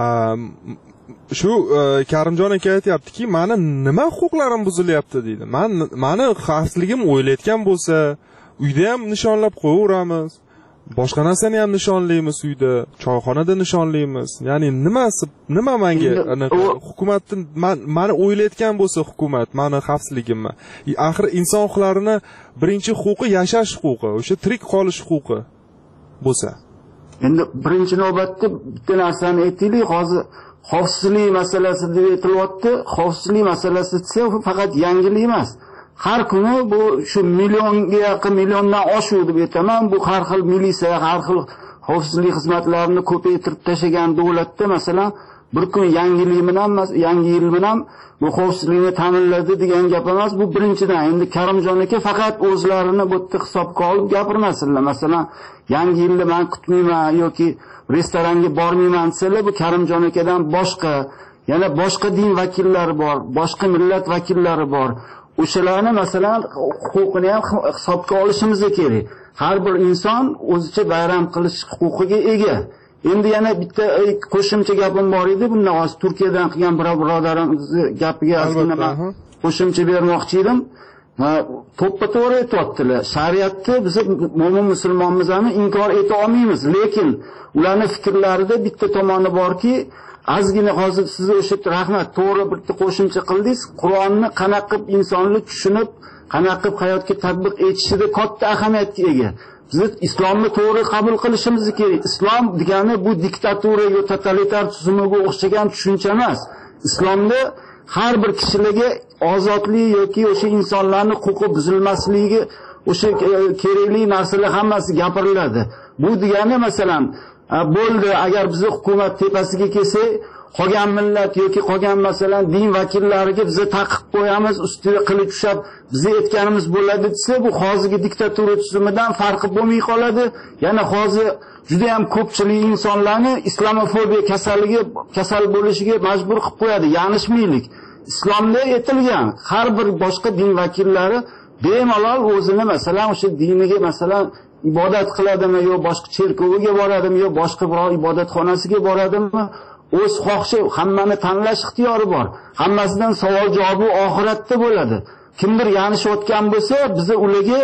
Shu Karimjon aka aytayaptiki, meni nima huquqlarim buzilyapti deydi. Men meni xavfsizligim o'ylayotgan bo'lsa, uyda ham nishonlab qo'yaveramiz. Boshqa narsani ham nishonlaymiz uyda, choyxonada nishonlaymiz. Ya'ni nimasi, nima menga hukumatdan meni o'ylayotgan bo'lsa hukumat, meni xavfsizligimni. Axir inson huquqlarini birinchi huquqi yashash huquqi, o'sha tirik qolish huquqi bo'lsa.
Endi birinchi navbatda bitta narsani aytaylik, hozir xavfsizlik masalasi deb aytilyapti. Xavfsizlik masalasi desa faqat yangilik emas. Har kuni bu shu millionga yaqin, milliondan oshib deb aytaman, bu har xil militsiya, har xil xavfsizlik xizmatlarini ko'paytirib tashagan davlatda masalan bir kun yangilik bilan, yangi yil bilan bu xavfsizlikni ta'minladi degan gap emas. Bu birinchidan. Endi Karimjon aka faqat o'zlarini bu yerda hisobga olib gapirmasinlar. Masalan, yangi yilni men kutmayman yoki restoranga bormayman desalar, bu Karimjon akadan boshqa, yana boshqa din vakillari bor, boshqa millat vakillari bor. O'shalarni masalan huquqini ham hisobga olishimiz kerak. Har bir inson o'zicha bayram qilish huquqiga ega. Endi yana bitta qo'shimcha gapim bor edi. Bundan hozir Turkiyadan qilgan bir birodarimiz gapiga ozgina men qo'shimcha bermoqchi edim. To'ppa-to'g'ri aytibdilar. Shariatni biz mo'min musulmonmizlarni inkor eta olmaymiz, lekin ularning fikrlarida bitta tomoni borki, ozgina hozir siz o'sha rahmat to'g'ri bitta qo'shimcha qildingiz. Qur'onni qanaqa qilib insonlik tushunib, qanaqa qilib hayotga tatbiq etishida katta ahamiyatga ega. Biz islomni to'g'ri qabul qilishimiz kerak. Islom degani bu diktatura yoki totalitar tuzumga o'xshagan tushuncha emas. Islomda har bir kishilarga ozodlik yoki o'sha insonlarning huquqi buzilmasligi, o'sha kerakli narsalar hammasi gapiriladi. Bu degani masalan bo'ldi, agar biz hukumat tepasiga kelsa, qolgan millat yoki qolgan masalan din vakillariga biz taqiq qo'yamiz, ustiga qilich tushab, biz aytganimiz bo'ladi desa, bu hozirgi diktatura tuzumidan farqi bo'lmay qoladi. Yana hozir juda ham ko'pchilik insonlarni islamofobiya kasalligi, kasal bo'lishiga majbur qilib qo'yadi. Yanishmaylik. Islomda aytilgan, har bir boshqa din vakillari bemalol o'zini masalan o'sha diniga masalan ibodat qiladimi yo boshqa cherkoviga boradimi yo boshqa biror ibodatxonasiga boradimi, o'z xohishi, hammani tanlash ixtiyori bor. Hammasidan savol javobi oxiratda bo'ladi. Kimdir yanishayotgan bo'lsa, biz ularga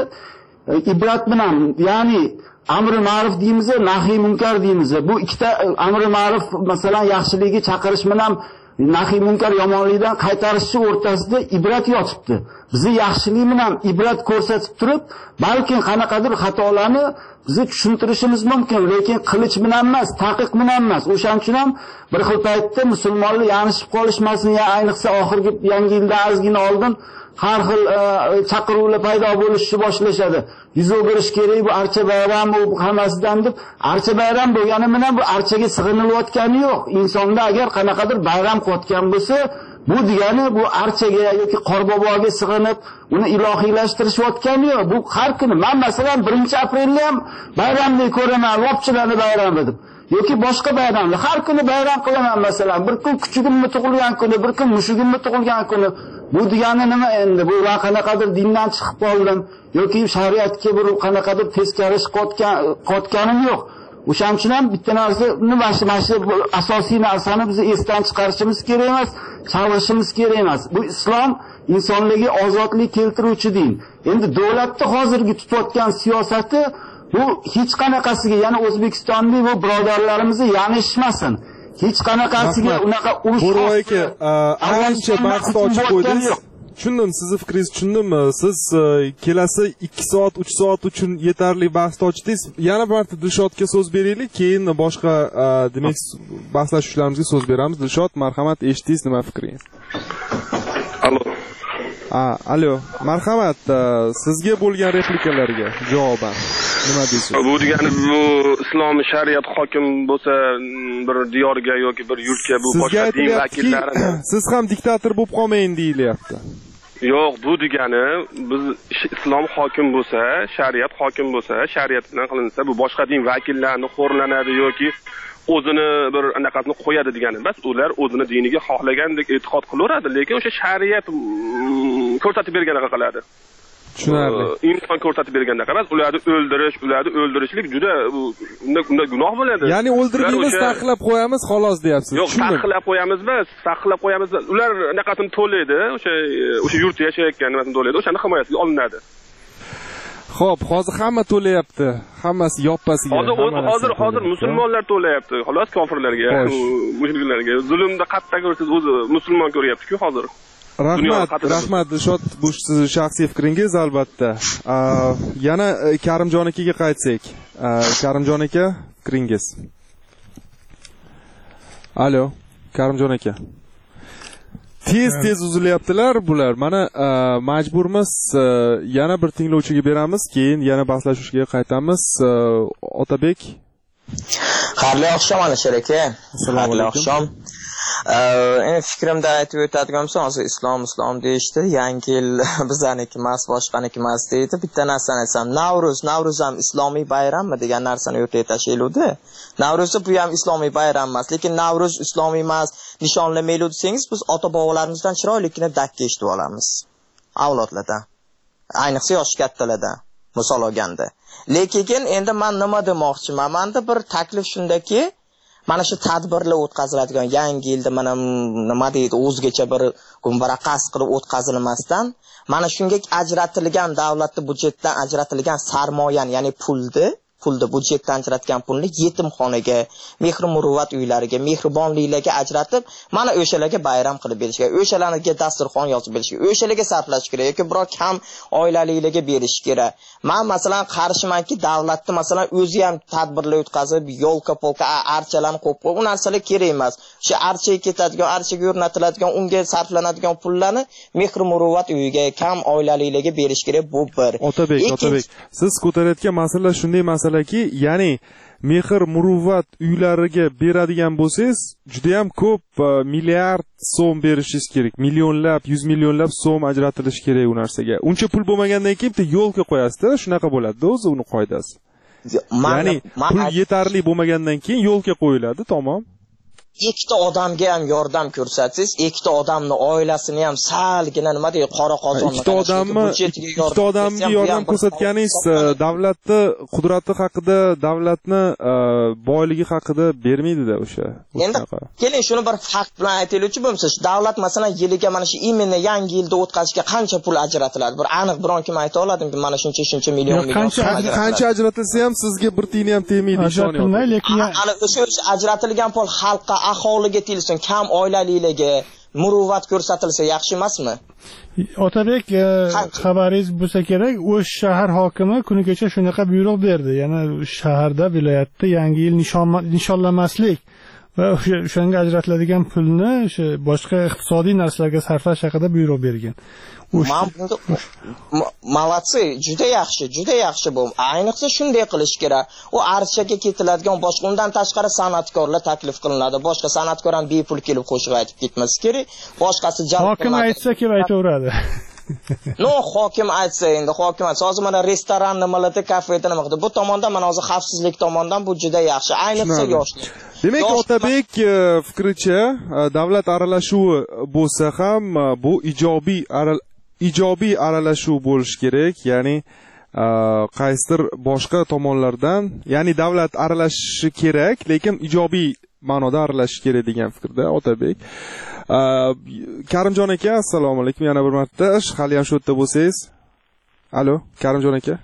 ibrat bilan, ya'ni amri ma'ruf deymiz, nahiy munkar deymiz. Bu ikkita amri ma'ruf masalan yaxshiligiga chaqirish bilan nahiy munkar yomonlikdan qaytarishchi o'rtasida ibrat yotibdi. Bizni yaxshilik bilan ibrat ko'rsatib turib, balki qanaqadir xatolarni bizni tushuntirishimiz mumkin, lekin qilich bilan emas, taqiq bilan emas. O'shaning uchun ham bir xil paytda musulmonlar yanishib qolishmasin, ya ayniqsa oxirgi yangi yildan ozgina oldin har xil chaqiruvlar paydo bo'lishni boshlashadi. Yuz o'girish kerak, bu archa bayram, bu hammasidan deb. Archa bayram bo'lgani bilan bu archaga sig'inilayotgani yo'q. Insonda agar qanaqadir bayram qilayotgan bo'lsa, bu degani bu archaga yoki qorboboga sig'inib, uni ilohiylashtirishayotgani yo'q. Bu har kuni men masalan birinchi aprelni ham bayramdek ko'raman, lopchilarning bayrami deb. Yoki boshqa bayramlar har kuni bayram qilaman masalan. Bir kun kuchugimni tug'ilgan kuni, bir kun mushugimni tug'ilgan kuni. Bu degani nima endi? Bu va qanaqadir dindan chiqib qoldim yoki shariatga bir qanaqadir teskari chiqayotgan qotganim yo'q. O'shaning uchun ham bitta narsani mana shu asosiy narsani biz esdan chiqarishimiz kerak emas, chalg'ishimiz kerak emas. Bu islom insonlarga ozodlik keltiruvchi din. Endi davlatning hozirgi tutayotgan siyosati bu hech qanaqasiga, ya'ni O'zbekistonlik bu birodarlarimizni yanishmasin. Hech qanaqasiga unaqa urush
Bo'rovoyga ancha bahsni ochib qo'ydingiz. Tushundim, sizni fikringizni tushundimmi? Siz kelasi ikki soat, uch soat uchun yetarli bahsni ochdingiz. Yana bir marta Dilshodga so'z beraylik, keyin boshqa demak bahslashuvlarimizga so'z beramiz. Dilshod, marhamat, eshitdingiz nima fikringiz?
Allo.
Ha, allo. Marhamat, sizga bo'lgan replikalarga javoban. Nima deysiz?
Bu degani bu islom shariat hokim bo'lsa bir diyorga yoki bir yurtga bu boshqa din vakillarini
siz ham diktator bo'lib qolmayin deyilyapti.
Yo'q, bu degani biz islom hokim bo'lsa, shariat hokim bo'lsa, shariat bilan qilinsa, bu boshqa din vakillarini xo'rlanadi yoki o'zini bir anaqasini qo'yadi degani emas. Ular o'zini diniga xohlagandek e'tiqod qilaveradi, lekin o'sha shariat ko'rsatib berganaqa qiladi.
Tushunarli.
Inson ko'rsatib berganda emas, ularni o'ldirish, ularni o'ldirishlik juda unda gunoh bo'ladi.
Ya'ni o'ldirmaymiz, taxlab qo'yamiz, xolos deyapsiz.
Yo'q, taxlab qo'yamiz biz, taxlab qo'yamiz. Ular anaqasini to'laydi, o'sha o'sha yurtda yashayotgan nimasini to'laydi, o'shani himoyasiga olinadi.
Xo'p, hozir hamma to'layapti. Hammasi yoppasiga.
Hozir hozir hozir musulmonlar to'layapti. Xolos kofirlarga, mushriklarga. Zulmda qattiq ko'rsiz o'zi musulmon ko'ryapti-ku hozir.
Rahmat, rahmat Dilshod, bu sizning shaxsiy fikringiz albatta. Yana Karimjon akaga qaytsak. Karimjon aka, fikringiz. Alo, Karimjon aka. Tez-tez uzilyaptilar bular. Mana majburmiz, yana bir tinglovchiga beramiz, keyin yana bahslashishga qaytamiz. Otabek.
Xayrli oqshom Alisher aka.
Assalomu alaykum.
Endi fikrimda aytib o'tadigan bo'lsam, hozir islom islom deyishdi, yangi yil bizaniki emas, boshqaniki emas deydi. Bitta narsani aytsam, Navruz, Navruz ham islomiy bayrammi degan narsani o'rtaga tashlaydi. Navruz bu ham islomiy bayram emas, lekin Navruz islomiy emas, nishonlamaydi desangiz, biz ota-bobolarimizdan chiroylikni dakka eshitib olamiz. Avlodlardan. Ayniqsa yosh kattalardan. Misol olganda. Lekin endi men nima demoqchiman? Menda bir taklif shundaki, mana shu tadbirlar o'tkaziladigan yangi yilda mana nima deydi, o'zgacha bir gumbaraqas qilib o'tkazilmasdan, mana shunga ajratilgan davlatning budjetdan ajratilgan sarmoyani, ya'ni pulni, pulni budjetdan ajratgan pulni yetimxonaga, mehr muruvvat uylariga, mehribonliklarga ajratib, mana o'shalarga bayram qilib berishga, o'shalarga dasturxon yozib berishga, o'shalarga sarflash kerak yoki biror kam oilaliklarga berish kerak. Men masalan qarshimanki, davlatni masalan o'zi ham tadbirlar o'tkazib, yo'lka polka archalarni qo'yib qo'yib, u narsalar kerak emas. O'sha archaga ketadigan, archaga o'rnatiladigan, unga sarflanadigan pullarni mehr muruvvat uyiga, kam oilaliklarga berish kerak. Bu bir.
Otabek, Otabek, siz ko'tarayotgan masala shunday masalaki, ya'ni mehr muruvvat uylariga beradigan bo'lsangiz, juda ham ko'p milliard so'm berishingiz kerak. Millionlab, yuz millionlab so'm ajratilishi kerak u narsaga. Uncha pul bo'lmagandan keyin bitta yo'lga qo'yasiz-da, shunaqa bo'ladi-da o'zi uni qoidasi. Ya'ni pul yetarli bo'lmagandan keyin yo'lga qo'yiladi, tamom.
Ikkita odamga ham yordam ko'rsatsangiz, ikkita odamning oilasini ham salgina nima deydi, qora qozonni
ikkita odamni ikkita odamga yordam ko'rsatganingiz davlatni qudrati haqida, davlatni boyligi haqida bermaydi-da o'sha.
Endi keling shuni bir fakt bilan aytaylikchi bo'lmasa, davlat masalan yiliga mana shu imенно yangi yilda o'tkazishga qancha pul ajratiladi? Bir aniq biron kim ayta oladimi? Mana shuncha shuncha million million
qancha ajratilsa ham sizga bir tiyin ham tegmaydi, ishonmayman.
Lekin
hali o'sha ajratilgan pul xalqqa, aholiga telsin, kam oilalilarga muruvvat ko'rsatilsa yaxshi emasmi?
Otabek, xabaringiz bo'lsa kerak, o'sh shahar hokimi kuni kecha shunaqa buyruq berdi. Yana shaharda, viloyatda yangi yil nishonlamaslik va o'shanga ajratiladigan pulni o'sha boshqa iqtisodiy narsalarga sarflash haqida buyruq bergan.
Men bunga malatsi, juda yaxshi, juda yaxshi bu. Ayniqsa shunday qilish kerak. U archaga ketiladigan boshqa undan tashqari san'atkorlar taklif qilinadi. Boshqa san'atkor ham bepul kelib qo'shiq aytib ketmasi kerak. Boshqasi jalb
hokim aytsa kelib aytaveradi.
No, hokim aytsa endi, hokim aytsa, hozir mana restoran nimalarda, kafeda nima qildi. Bu tomondan mana hozir xavfsizlik tomondan bu juda yaxshi. Ayniqsa yoshlar.
Demak, Otabek fikricha, davlat aralashuvi bo'lsa ham bu ijobiy ijobiy aralashuv bo'lish kerak, ya'ni qaysidir boshqa tomonlardan, ya'ni davlat aralashishi kerak, lekin ijobiy ma'noda aralashishi kerak degan fikrda Otabek. Karimjon aka, assalomu alaykum yana bir marta. Hali ham shu yerda bo'lsangiz. Alo, Karimjon aka.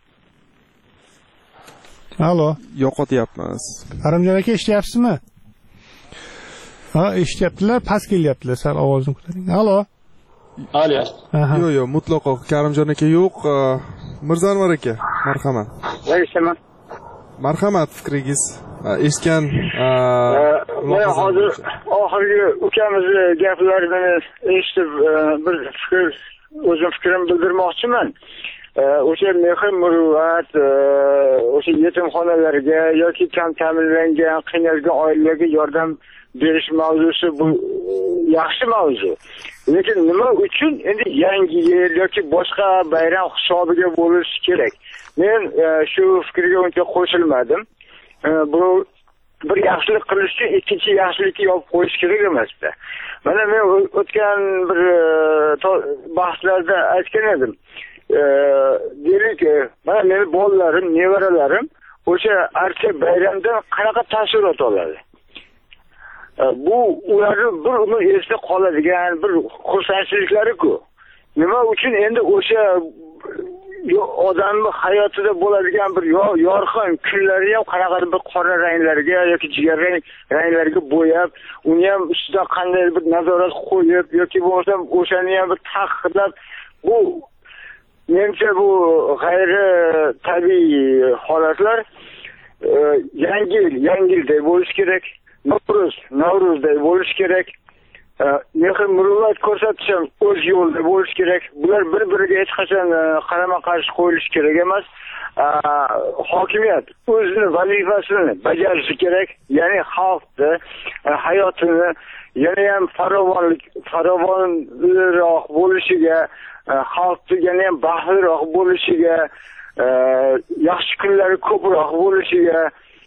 Alo,
yo'qotyapmiz.
Karimjon aka, eshityapsizmi? Ha, eshityaptilar, past kelyaptilar, sal ovozni ko'taring. Alo.
Alo.
Yo'q, yo'q, mutlaqo Karimjon aka yo'q. Mirzanvar aka, marhamat.
Eshitaman.
Marhamat, fikringiz. Eshitgan
men hozir oxirgi ukamizni gaplarini eshitib bir fikr, o'zim fikrimni bildirmoqchiman. o'sha mehr muruvvat o'sha yetimxonalarga yoki kam ta'minlangan qiynalgan oilalarga yordam berish mavzusi bu yaxshi mavzu. Lekin nima uchun endi yangi yil yoki boshqa bayram hisobiga bo'lishi kerak? Men shu fikrga uncha qo'shilmadim. Bu bir yaxshilik qilish uchun ikkinchi yaxshilikni yopib qo'yish kerak emasda. Mana men o'tgan bir bahslarda aytgan edim. Deylik, mana meni bolalarim, nevaralarim o'sha archa bayramdan qanaqa taassurot oladi? Bu ularni bir umr esda qoladigan bir xursandchiliklari-ku. Nima uchun endi o'sha odamning hayotida bo'ladigan bir yorqin kunlari ham qanaqadir bir qora ranglarga yoki jigarrang ranglarga bo'yab, uni ham ustidan qanday bir nazorat qo'yib yoki bo'lmasa o'shani ham bir taqiqlab, bu menimcha bu g'ayri tabiiy holatlar. Yangi yil, yangi yilday bo'lishi kerak. Navro'z, Navro'zday bo'lishi kerak. Mehr muruvvat ko'rsatish ham o'z yo'lida bo'lishi kerak. Bular bir-biriga hech qachon qarama-qarshi qo'yilishi kerak emas. Hokimiyat o'zining vazifasini bajarishi kerak. Ya'ni xalqni hayotini yana ham farovonlik, farovonroq bo'lishiga, xalqni yana ham baxtliroq bo'lishiga, yaxshi kunlari ko'proq bo'lishiga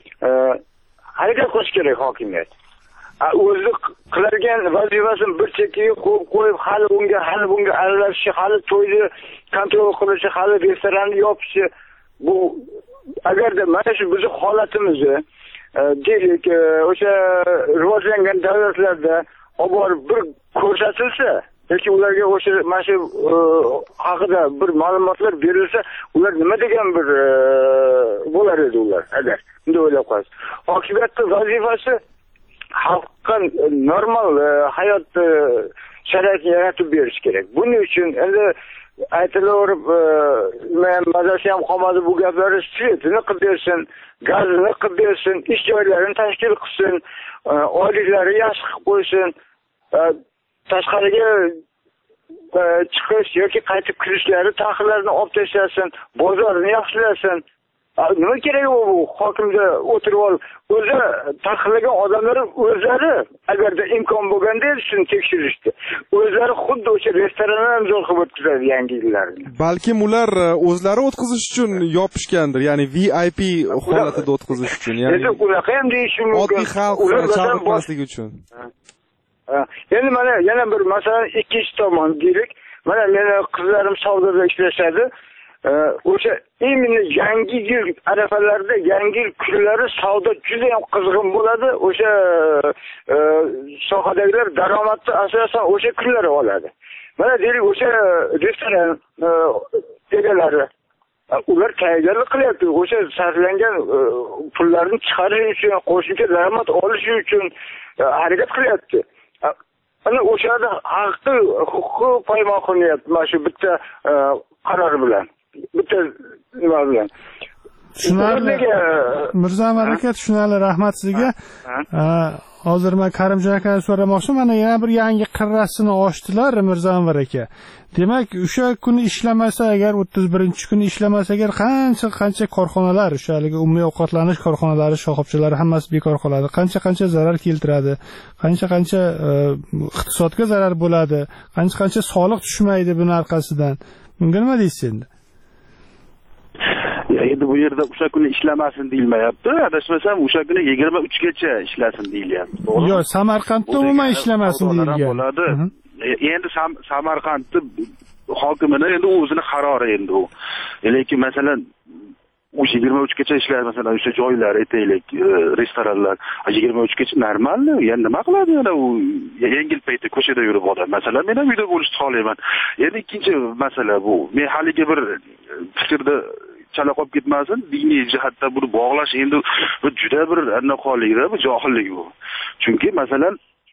harakat qilish kerak hokimiyat. O'zi qiladigan vazifasini bir chekkaga qo'yib qo'yib, hali unga, hali bunga aralashishi, hali to'yni kontrol qilishi, hali restoranni yopishi, bu agarda mana shu bizning holatimizni deylik, o'sha rivojlangan davlatlarda olib borib bir ko'rsatilsa, yoki ularga o'sha mana shu haqida bir ma'lumotlar berilsa, ular nima degan bir bo'lar edi ular, agar bunday o'ylab qolsa. Hokimiyatning vazifasi xalqqa normal hayot sharoitini yaratib berish kerak. Buning uchun endi aytilaverib, men mazasi ham qolmadi bu gaplarni, svetini qilib bersin, gazini qilib bersin, ish joylarini tashkil qilsin, oyliklari yaxshi qilib qo'ysin, tashqariga chiqish yoki qaytib kirishlari taqiqlarini olib tashlasin, bozorni yaxshilasin. Nima kerak bu hokimda o'tirib ol, o'zi taqiqlagan odamlar o'zlari agarda imkon bo'lganda shuni tekshirishdi. O'zlari xuddi o'sha restoranlarni ham zo'r qilib o'tkazadi yangi yillarni.
Balkim ular o'zlari o'tkazish uchun yopishgandir, ya'ni V I P holatida o'tkazish uchun, ya'ni
endi unaqa ham deyish mumkin.
Oddiy xalq chalg'itmasligi uchun.
Endi mana yana bir masalan ikkinchi tomon deylik. Mana meni qizlarim savdoda ishlashadi. O'sha imini yangi yil arafalarida, yangi yil kunlari savdo juda ham qizg'in bo'ladi. O'sha sohadagilar daromadni asosan o'sha kunlari oladi. Mana deylik, o'sha restoran egalari ular tayyorgarlik qilyapti. O'sha sarflangan pullarni chiqarish uchun, qo'shimcha daromad olish uchun harakat qilyapti. Ana o'shada haqqi, huquqi poymol qilinyapti mana shu bitta qaror bilan. Bitta nima bilan.
Tushunarli. Mirzo Barakat, tushunarli, rahmat sizga. Hozir men Karimjon akadan so'ramoqchiman, mana yana bir yangi qirrasini ochdilar Mirzo aka. Demak, o'sha kuni ishlamasa agar, o'ttiz birinchi kuni ishlamasa agar qancha qancha korxonalar, o'sha haligi umumiy ovqatlanish korxonalari, shoxobchalari hammasi bekor qoladi. Qancha-qancha zarar keltiradi, qancha-qancha iqtisodga zarar bo'ladi, qancha-qancha soliq tushmaydi buning orqasidan. Bunga nima deysiz endi?
Endi bu yerda o'sha kuni ishlamasin deyilmayapti. Adashmasam o'sha kuni yigirma uch gacha ishlasin deyilyapti. To'g'rimi?
Yo'q, Samarqandda umuman ishlamasin deyilgan.
Endi Samarqandni hokimining endi o'zini qarori endi u. Lekin masalan o'sha yigirma uch gacha ishlar, masalan o'sha joylar, aytaylik, restoranlar yigirma uch gacha normalmi? Endi nima qiladi yana u yengil paytda ko'chada yurib odam? Masalan, men ham uyda bo'lishni xohlayman. Endi ikkinchi masala bu. Men haliga bir fikrda chala qolib ketmasin, diniy jihatdan buni bog'lash endi bu juda bir anaqolikda, bu johillik bu. Chunki masalan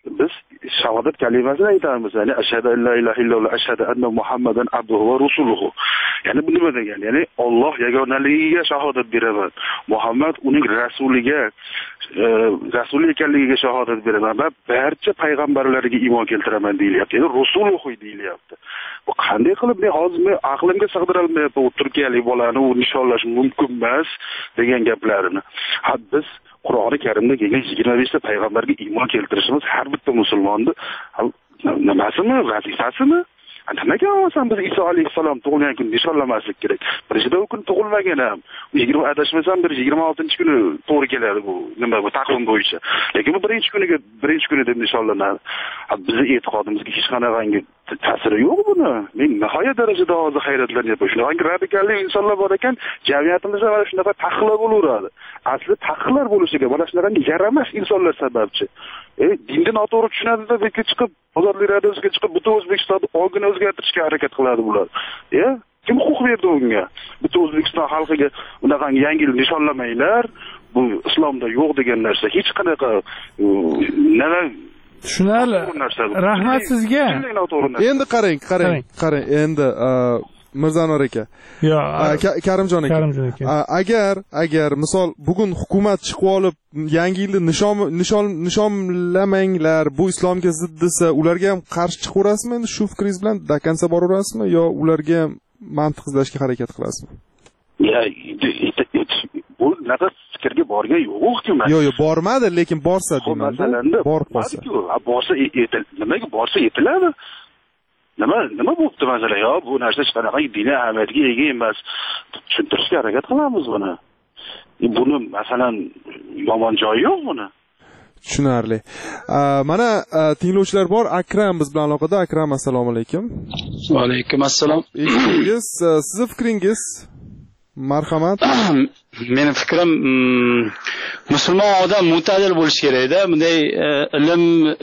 biz shahodat kalimasini aytamiz, ya'ni ashhadu an la ilaha illalloh, ashhadu anna muhammadan abduhu va rasuluhu. Ya'ni bu nima degani? Ya'ni Alloh yagonaligiga shahodat beraman. Muhammad uning rasuliga, e, rasuli ekanligiga shahodat beraman va barcha payg'ambarlarga iymon keltiraman deyilyapti. Ya'ni rasuluhu deyilyapti. Bu qanday qilib men hozir men aqlimga sig'dira olmayapman. U turkiyalik bolani u nishonlash mumkin emas degan gaplarini. Ha biz Qur'oni Karimda kelgan yigirma besh ta payg'ambarga iymon keltirishimiz har bitta musulmonni nimasimi, vazifasimi? Nimaga olsan biz Iso alayhissalom tug'ilgan kun nishonlamaslik kerak? Birinchida u kun tug'ilmagan ham. yigirma adashmasam bir yigirma oltinchi kuni to'g'ri keladi bu nima bu taqvim bo'yicha. Lekin bu birinchi kuniga birinchi kuni deb nishonlanadi. Bizning e'tiqodimizga hech qanaqangi ta'siri yo'q buni. Men nihoyat darajada hozir hayratlanyapman. Shunaqangi radikal insonlar bor ekan, jamiyatimizda mana shunaqa taqiqlar bo'laveradi. Asli taqiqlar bo'lishiga mana shunaqangi yaramas insonlar sababchi. E, dinni noto'g'ri tushunadi-da, bekka chiqib, bozorlik radiosiga chiqib, butun O'zbekistonni og'ini o'zgartirishga harakat qiladi bular. E, kim huquq berdi unga? Butun O'zbekiston xalqiga bunaqangi yangi yil nishonlamanglar. Bu islomda yo'q degan narsa hech qanaqa nima
tushunarli. Rahmat sizga.
Endi qarang, qarang, qarang. Endi Mirzanor aka.
Yo,
Karimjon aka.
Karimjon aka.
Agar agar misol bugun hukumat chiqib olib yangi yilni nishon nishon nishonlamanglar, bu islomga zid desa, ularga ham qarshi chiqaverasizmi? Endi shu fikringiz bilan dakansa boraverasizmi yo ularga ham mantiq izlashga harakat qilasizmi?
Ya, bu naqa fikrga borgan yo'q hukumat.
Yo'q, yo'q, bormadi, lekin borsa deyman-da. Borib qolsa.
Borsa nimaga borsa yetiladi? Nima nima bo'pti masalan, yo bu narsa hech qanaqa diniy ahamiyatga ega emas. Tushuntirishga harakat qilamiz buni. Buni masalan yomon joyi yo'q buni.
Tushunarli. Mana tinglovchilar bor. Akram biz bilan aloqada. Akram, assalomu alaykum.
Va alaykum assalom.
Fikringiz, sizning fikringiz? Marhamat.
Meni fikrim, musulmon odam mu'tadil bo'lish kerak-da. Bunday ilm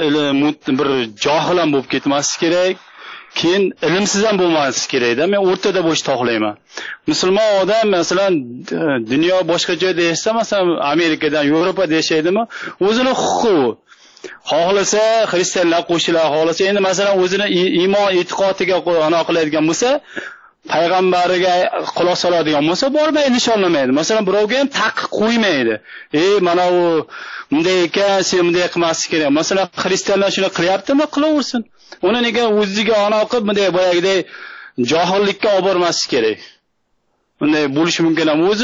bir johil ham bo'lib ketmasligi kerak. Keyin ilmsiz ham bo'lmasligi kerak-da. Men o'rtada bo'lishni xohlayman. Musulmon odam masalan dunyo boshqa joyda yashasa, masalan Amerikadan, Yevropada yashaydimi, o'zini huquqi. Xohlasa xristianlar qo'shiladi, xohlasa endi masalan o'zini iymon e'tiqodiga anaqa qiladigan bo'lsa, payg'ambariga quloq soladigan bo'lsa, bormay nishonlamaydi. Masalan, birovga ham taqiq qo'ymaydi. Ey, mana u bunday ekan, sen bunday qilmaslik kerak. Masalan, xristianlar shuni qilyaptimi, qilaversin. Uni nega o'ziga anaqa qilib bunday boyagiday johillikka olib bormaslik kerak. Bunday bo'lish mumkin ham o'zi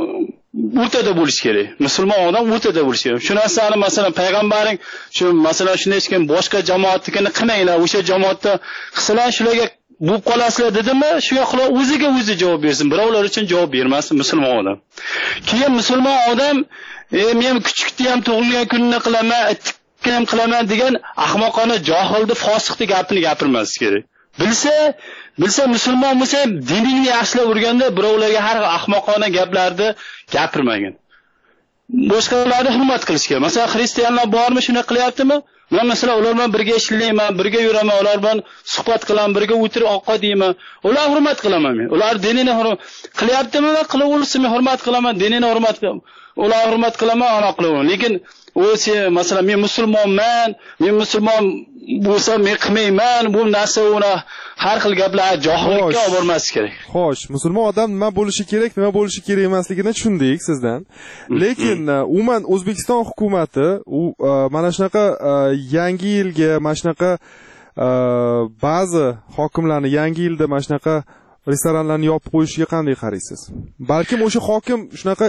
o'rtada bo'lish kerak. Musulmon odam o'rtada bo'lish kerak. Shu narsani masalan payg'ambaring shu masalan shunday hech kim boshqa jamoatnikini qilmanglar, o'sha jamoatda qilsalar shularga bo'lib qolasizlar dedimi, shuga quloq o'ziga o'zi javob bersin. Birovlar uchun javob bermasin musulmon odam. Keyin musulmon odam e, men kuchukni ham tug'ilgan kunini qilaman, itni ham qilaman degan ahmoqona johilni fosiqni gapini gapirmaslik kerak. Bilsa, bilsa musulmon bo'lsa, dinini yaxshilab o'rganda birovlarga har xil ahmoqona gaplarni gapirmagan. Boshqalarni hurmat qilish kerak. Masalan, xristianlar bormi, shuni qilyaptimi? Men masalan ular bilan birga ishlayman, birga yuraman, ular bilan suhbat qilaman, birga o'tirib ovqat yeyman. Ular hurmat qilaman men. Ular dinini hurmat qilyaptimi va qilaversin, men hurmat qilaman, dinini hurmat qilaman. Ular hurmat qilaman, ana qilaman. Lekin o'zi masalan men musulmonman, men musulmon bo'lsam men qilmayman, bu narsa uni har xil gaplar johillikka olib bormaslik kerak.
Xo'sh, musulmon odam nima bo'lishi kerak, nima bo'lishi kerak emasligini tushundik sizdan. Lekin umuman O'zbekiston hukumatı u mana shunaqa yangi yilga, mana shunaqa ba'zi hokimlarni yangi yilda mana shunaqa restoranlarni yopib qo'yishiga qanday qaraysiz? Balkim o'sha hokim shunaqa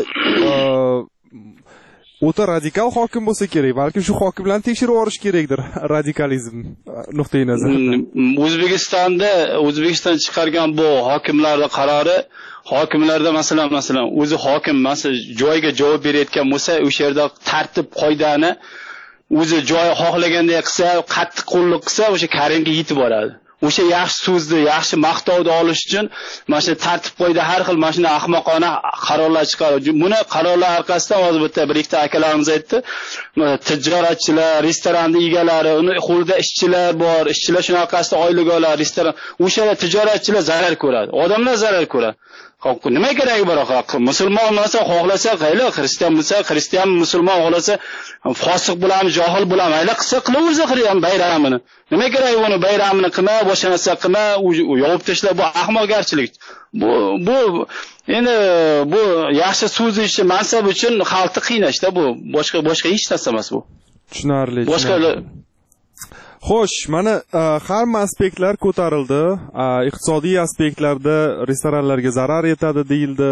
o'ta radikal hokim bo'lsa kerak, balki shu hokimlarni tekshirib olish kerakdir, radikalizm nuqtai nazaridan.
O'zbekistonda O'zbekiston chiqargan bu hokimlarning qarori, hokimlarda masalan, masalan, o'zi hokim masalan joyiga javob berayotgan bo'lsa, o'sha yerda tartib qoidani o'zi joy xohlaganday qilsa, qattiq qo'llik qilsa, o'sha Karimga yetib boradi. O'sha yaxshi so'zni, yaxshi maqtovni olish uchun mana shu tartib qo'yda har xil mana shunday ahmoqona qarorlar chiqaradi. Buni qarorlar orqasidan hozir bitta bir ikkita akalarimiz aytdi. Tijoratchilar, restoran egalari, uni qo'lida ishchilar bor, ishchilar shuni orqasidan oylik oladi, restoran. O'sha tijoratchilar zarar ko'radi, odamlar zarar ko'radi. Xo'p, nima keragi bor axir? Musulmon bo'lsa, xohlasa qayli, xristian bo'lsa, xristian, musulmon xohlasa, fosiq bo'lami, johil bo'lami, ayla qilsa qilaversa qilgan bayramini. Nima keragi uni bayramini qilma, boshqa narsa qilma, yopib tashlab bu ahmoqgarchilik. Bu bu endi bu yaxshi so'z ishi mansab uchun xalqni qiynashda bu, boshqa boshqa hech narsa emas bu.
Tushunarli.
Boshqa
Xo'sh, mana hamma aspektlar ko'tarildi. Iqtisodiy aspektlarda restoranlarga zarar yetadi deyildi.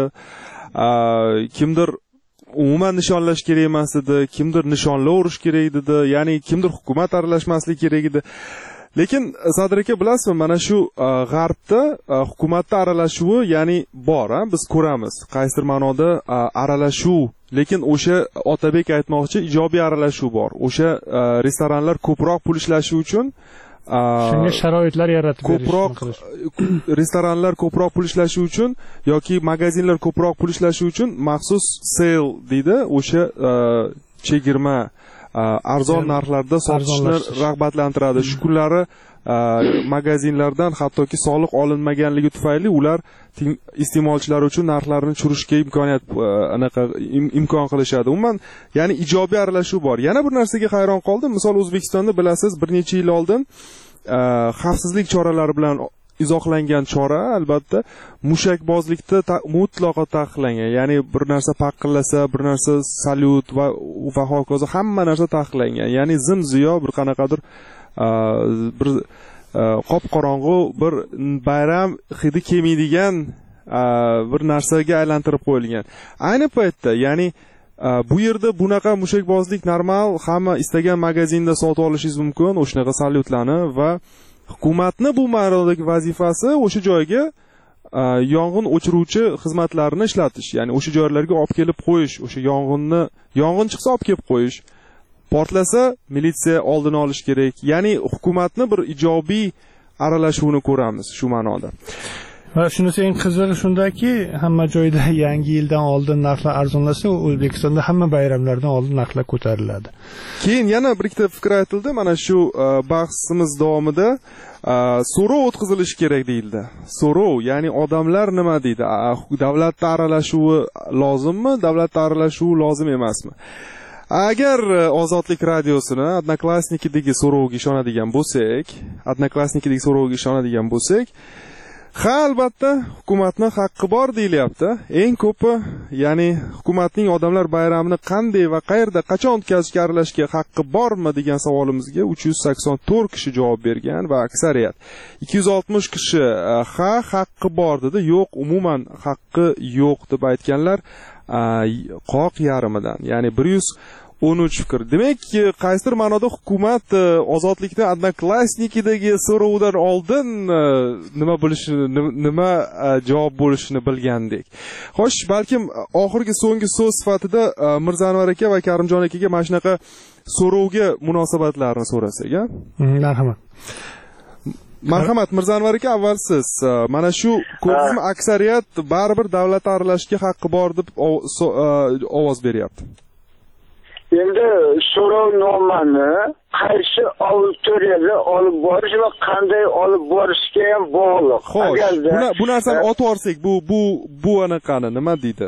Kimdir umuman nishonlash kerak emas edi, kimdir nishonlaverish kerak edi, ya'ni kimdir hukumat aralashmasligi kerak edi. Lekin Sadir aka, bilasizmi, mana shu g'arbda hukumatda aralashuvi, ya'ni bor, biz ko'ramiz. Qaysidir ma'noda aralashuv, lekin o'sha Otabek aytmoqchi ijobiy aralashuv bor. O'sha restoranlar ko'proq pul ishlashi uchun
shunga sharoitlar yaratib
ko'proq restoranlar ko'proq pul ishlashi uchun yoki magazinlar ko'proq pul ishlashi uchun maxsus sale deydi, o'sha chegirma arzon narxlarda sotishni rag'batlantiradi. Shu kunlari magazinlardan hattoki soliq olinmaganligi tufayli ular iste'molchilar uchun narxlarni tushirishga imkoniyat anaqa imkon qilishadi. Umuman, ya'ni ijobiy aralashuv bor. Yana bir narsaga hayron qoldim. Misol O'zbekistonda bilasiz, bir necha yil oldin xavfsizlik choralari bilan izohlangan chora, albatta mushakbozlikda mutlaqo taqiqlangan. Ya'ni bir narsa paqillasa, bir narsa salyut va va hokazo hamma narsa taqiqlangan. Ya'ni zim-ziyo bir qanaqadir bir qop qorong'u bir bayram hidi kelmaydigan bir narsaga aylantirib qo'yilgan. Ayni paytda, ya'ni bu yerda bunaqa mushakbozlik normal, hamma istagan magazinda sotib olishingiz mumkin, o'shanaqa salyutlarni, va hukumatni bu ma'nodagi vazifasi o'sha joyga yong'in o'chiruvchi xizmatlarini ishlatish, ya'ni o'sha joylarga olib kelib qo'yish, o'sha yong'inni yong'in chiqsa olib kelib qo'yish, portlasa militsiya oldini olish kerak. Ya'ni hukumatni bir ijobiy aralashuvini ko'ramiz shu ma'noda.
Va shunisi eng qizig'i shundaki, hamma joyda yangi yildan oldin narxlar arzonlasa, O'zbekistonda hamma bayramlardan oldin narxlar ko'tariladi.
Keyin yana bir ikkita fikr aytildi. Mana shu bahsimiz davomida so'rov o'tkazilishi kerak deyildi. So'rov, ya'ni odamlar nima deydi? Davlatda aralashuvi lozimmi? Davlatda aralashuvi lozim emasmi? Agar Ozodlik radiosini Odnoklassnikidagi so'rovga ishonadigan bo'lsak, Odnoklassnikidagi so'rovga ishonadigan bo'lsak, ha, albatta, hukumatni haqqi bor deyilyapti. Eng ko'pi, ya'ni hukumatning odamlar bayramini qanday va qayerda, qachon o'tkazishga aralashishga haqqi bormi degan savolimizga uch yuz sakson to'rt kishi javob bergan va aksariyat ikki yuz oltmish kishi ha, haqqi bor dedi, yo'q, umuman haqqi yo'q deb aytganlar qoq yarimidan, ya'ni bir yuz o'n uch fikr. Demak, qaysidir ma'noda hukumat Ozodlikda Odnoklassnikidagi so'rovdan oldin nima bo'lishini, nima javob bo'lishini bilgandek. Xo'sh, balkim oxirgi so'nggi so'z sifatida Mirzanvar aka va Karimjon akaga mana shunaqa so'rovga munosabatlarini so'rasak, a?
Marhamat.
Marhamat, Mirzanvar aka, avval siz mana shu ko'pmi aksariyat baribir davlat aralashishga haqqi bor deb ovoz beryapti.
Endi so'rovnomani qaysi auditoriyada olib borish va qanday olib borishga ham bog'liq.
Agarda bu narsani otib olsak, bu bu bu anaqani nima deydi?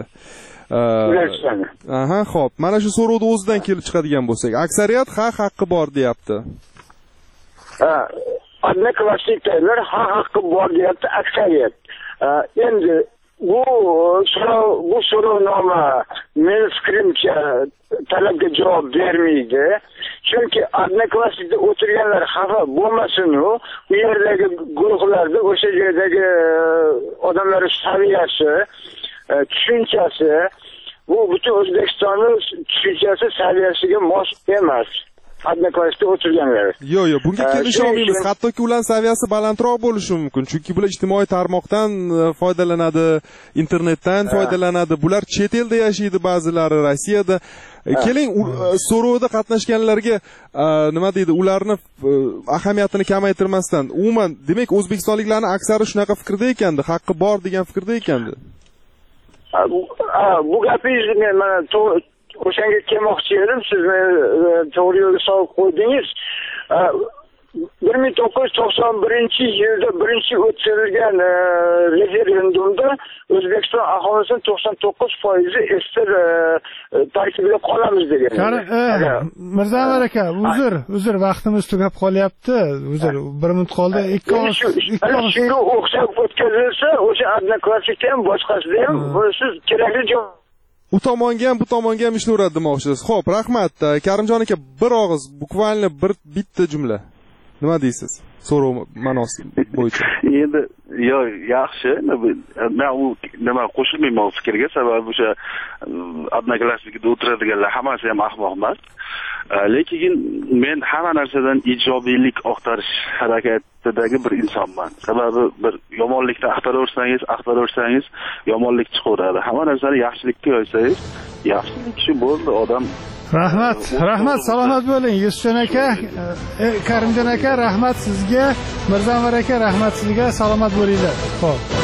Aha, xo'p. Mana shu so'rovni o'zidan kelib chiqadigan bo'lsak, aksariyat ha, haqqi bor deyapti.
Ha, Odnoklassniklar ha, haqqi bor deyapti aksariyat. Endi bu so'rov bu so'rovnoma men fikrimcha talabga javob bermaydi. Chunki Odnoklassnikda o'tirganlar xafa bo'lmasin-u, u yerdagi guruhlarda o'sha yerdagi odamlar saviyasi, tushunchasi, bu butun O'zbekistonning tushunchasi saviyasiga mos emas. Odnoklassnikda o'tirganlar.
Yo'q, yo'q, bunga kelisha olmaymiz. Hattoki ular saviyasi balandroq bo'lishi mumkin. Chunki bular ijtimoiy tarmoqdan foydalanadi, internetdan foydalanadi. Bular chet elda yashaydi, ba'zilari Rossiyada. Keling, so'rovda qatnashganlarga nima deydi, ularni ahamiyatini kamaytirmasdan, umuman, demak, o'zbekistonliklarning aksari shunaqa fikrda ekandi, haqqi bor degan fikrda ekandi.
Bu gapingizni men mana o'shanga kelmoqchi edim, siz meni to'g'ri yo'lga solib qo'ydingiz. bir ming to'qqiz yuz to'qson birinchi yilda birinchi o'tkazilgan referendumda O'zbekiston aholisini to'qson to'qqiz foizi ester tarkibida qolamiz degan.
Mirzanvar aka, uzr, uzr, vaqtimiz tugab qolyapti. Uzr, bir minut qoldi. ikki oz, ikki oz.
Shunga o'xshab o'tkazilsa, o'sha adnoklassika ham boshqasida ham siz kerakli javob
u tomonga ham bu tomonga ham ishni uradi demoqchisiz. Xo'p, rahmat. Karimjon aka, bir og'iz, bukvalni bir bitta jumla. Nima deysiz? So'rov ma'nosi bo'yicha.
Endi yo yaxshi, men u nima qo'shilmayman fikrga, sababi o'sha adnoklassnikida o'tiradiganlar hammasi ham ahmoq emas. Lekin men hamma narsadan ijobiylik oqtarish harakatidagi bir insonman. Sababi bir yomonlikni axtaraversangiz, axtaraversangiz yomonlik chiqaveradi. Hamma narsani yaxshilikka yoysangiz, yaxshilik shu bo'ldi, odam.
Rahmat, rahmat, salomat bo'ling. Yusufjon aka, Karimjon aka, rahmat sizga. Mirzanvar aka, rahmat sizga. Salomat bo'linglar. Xo'p.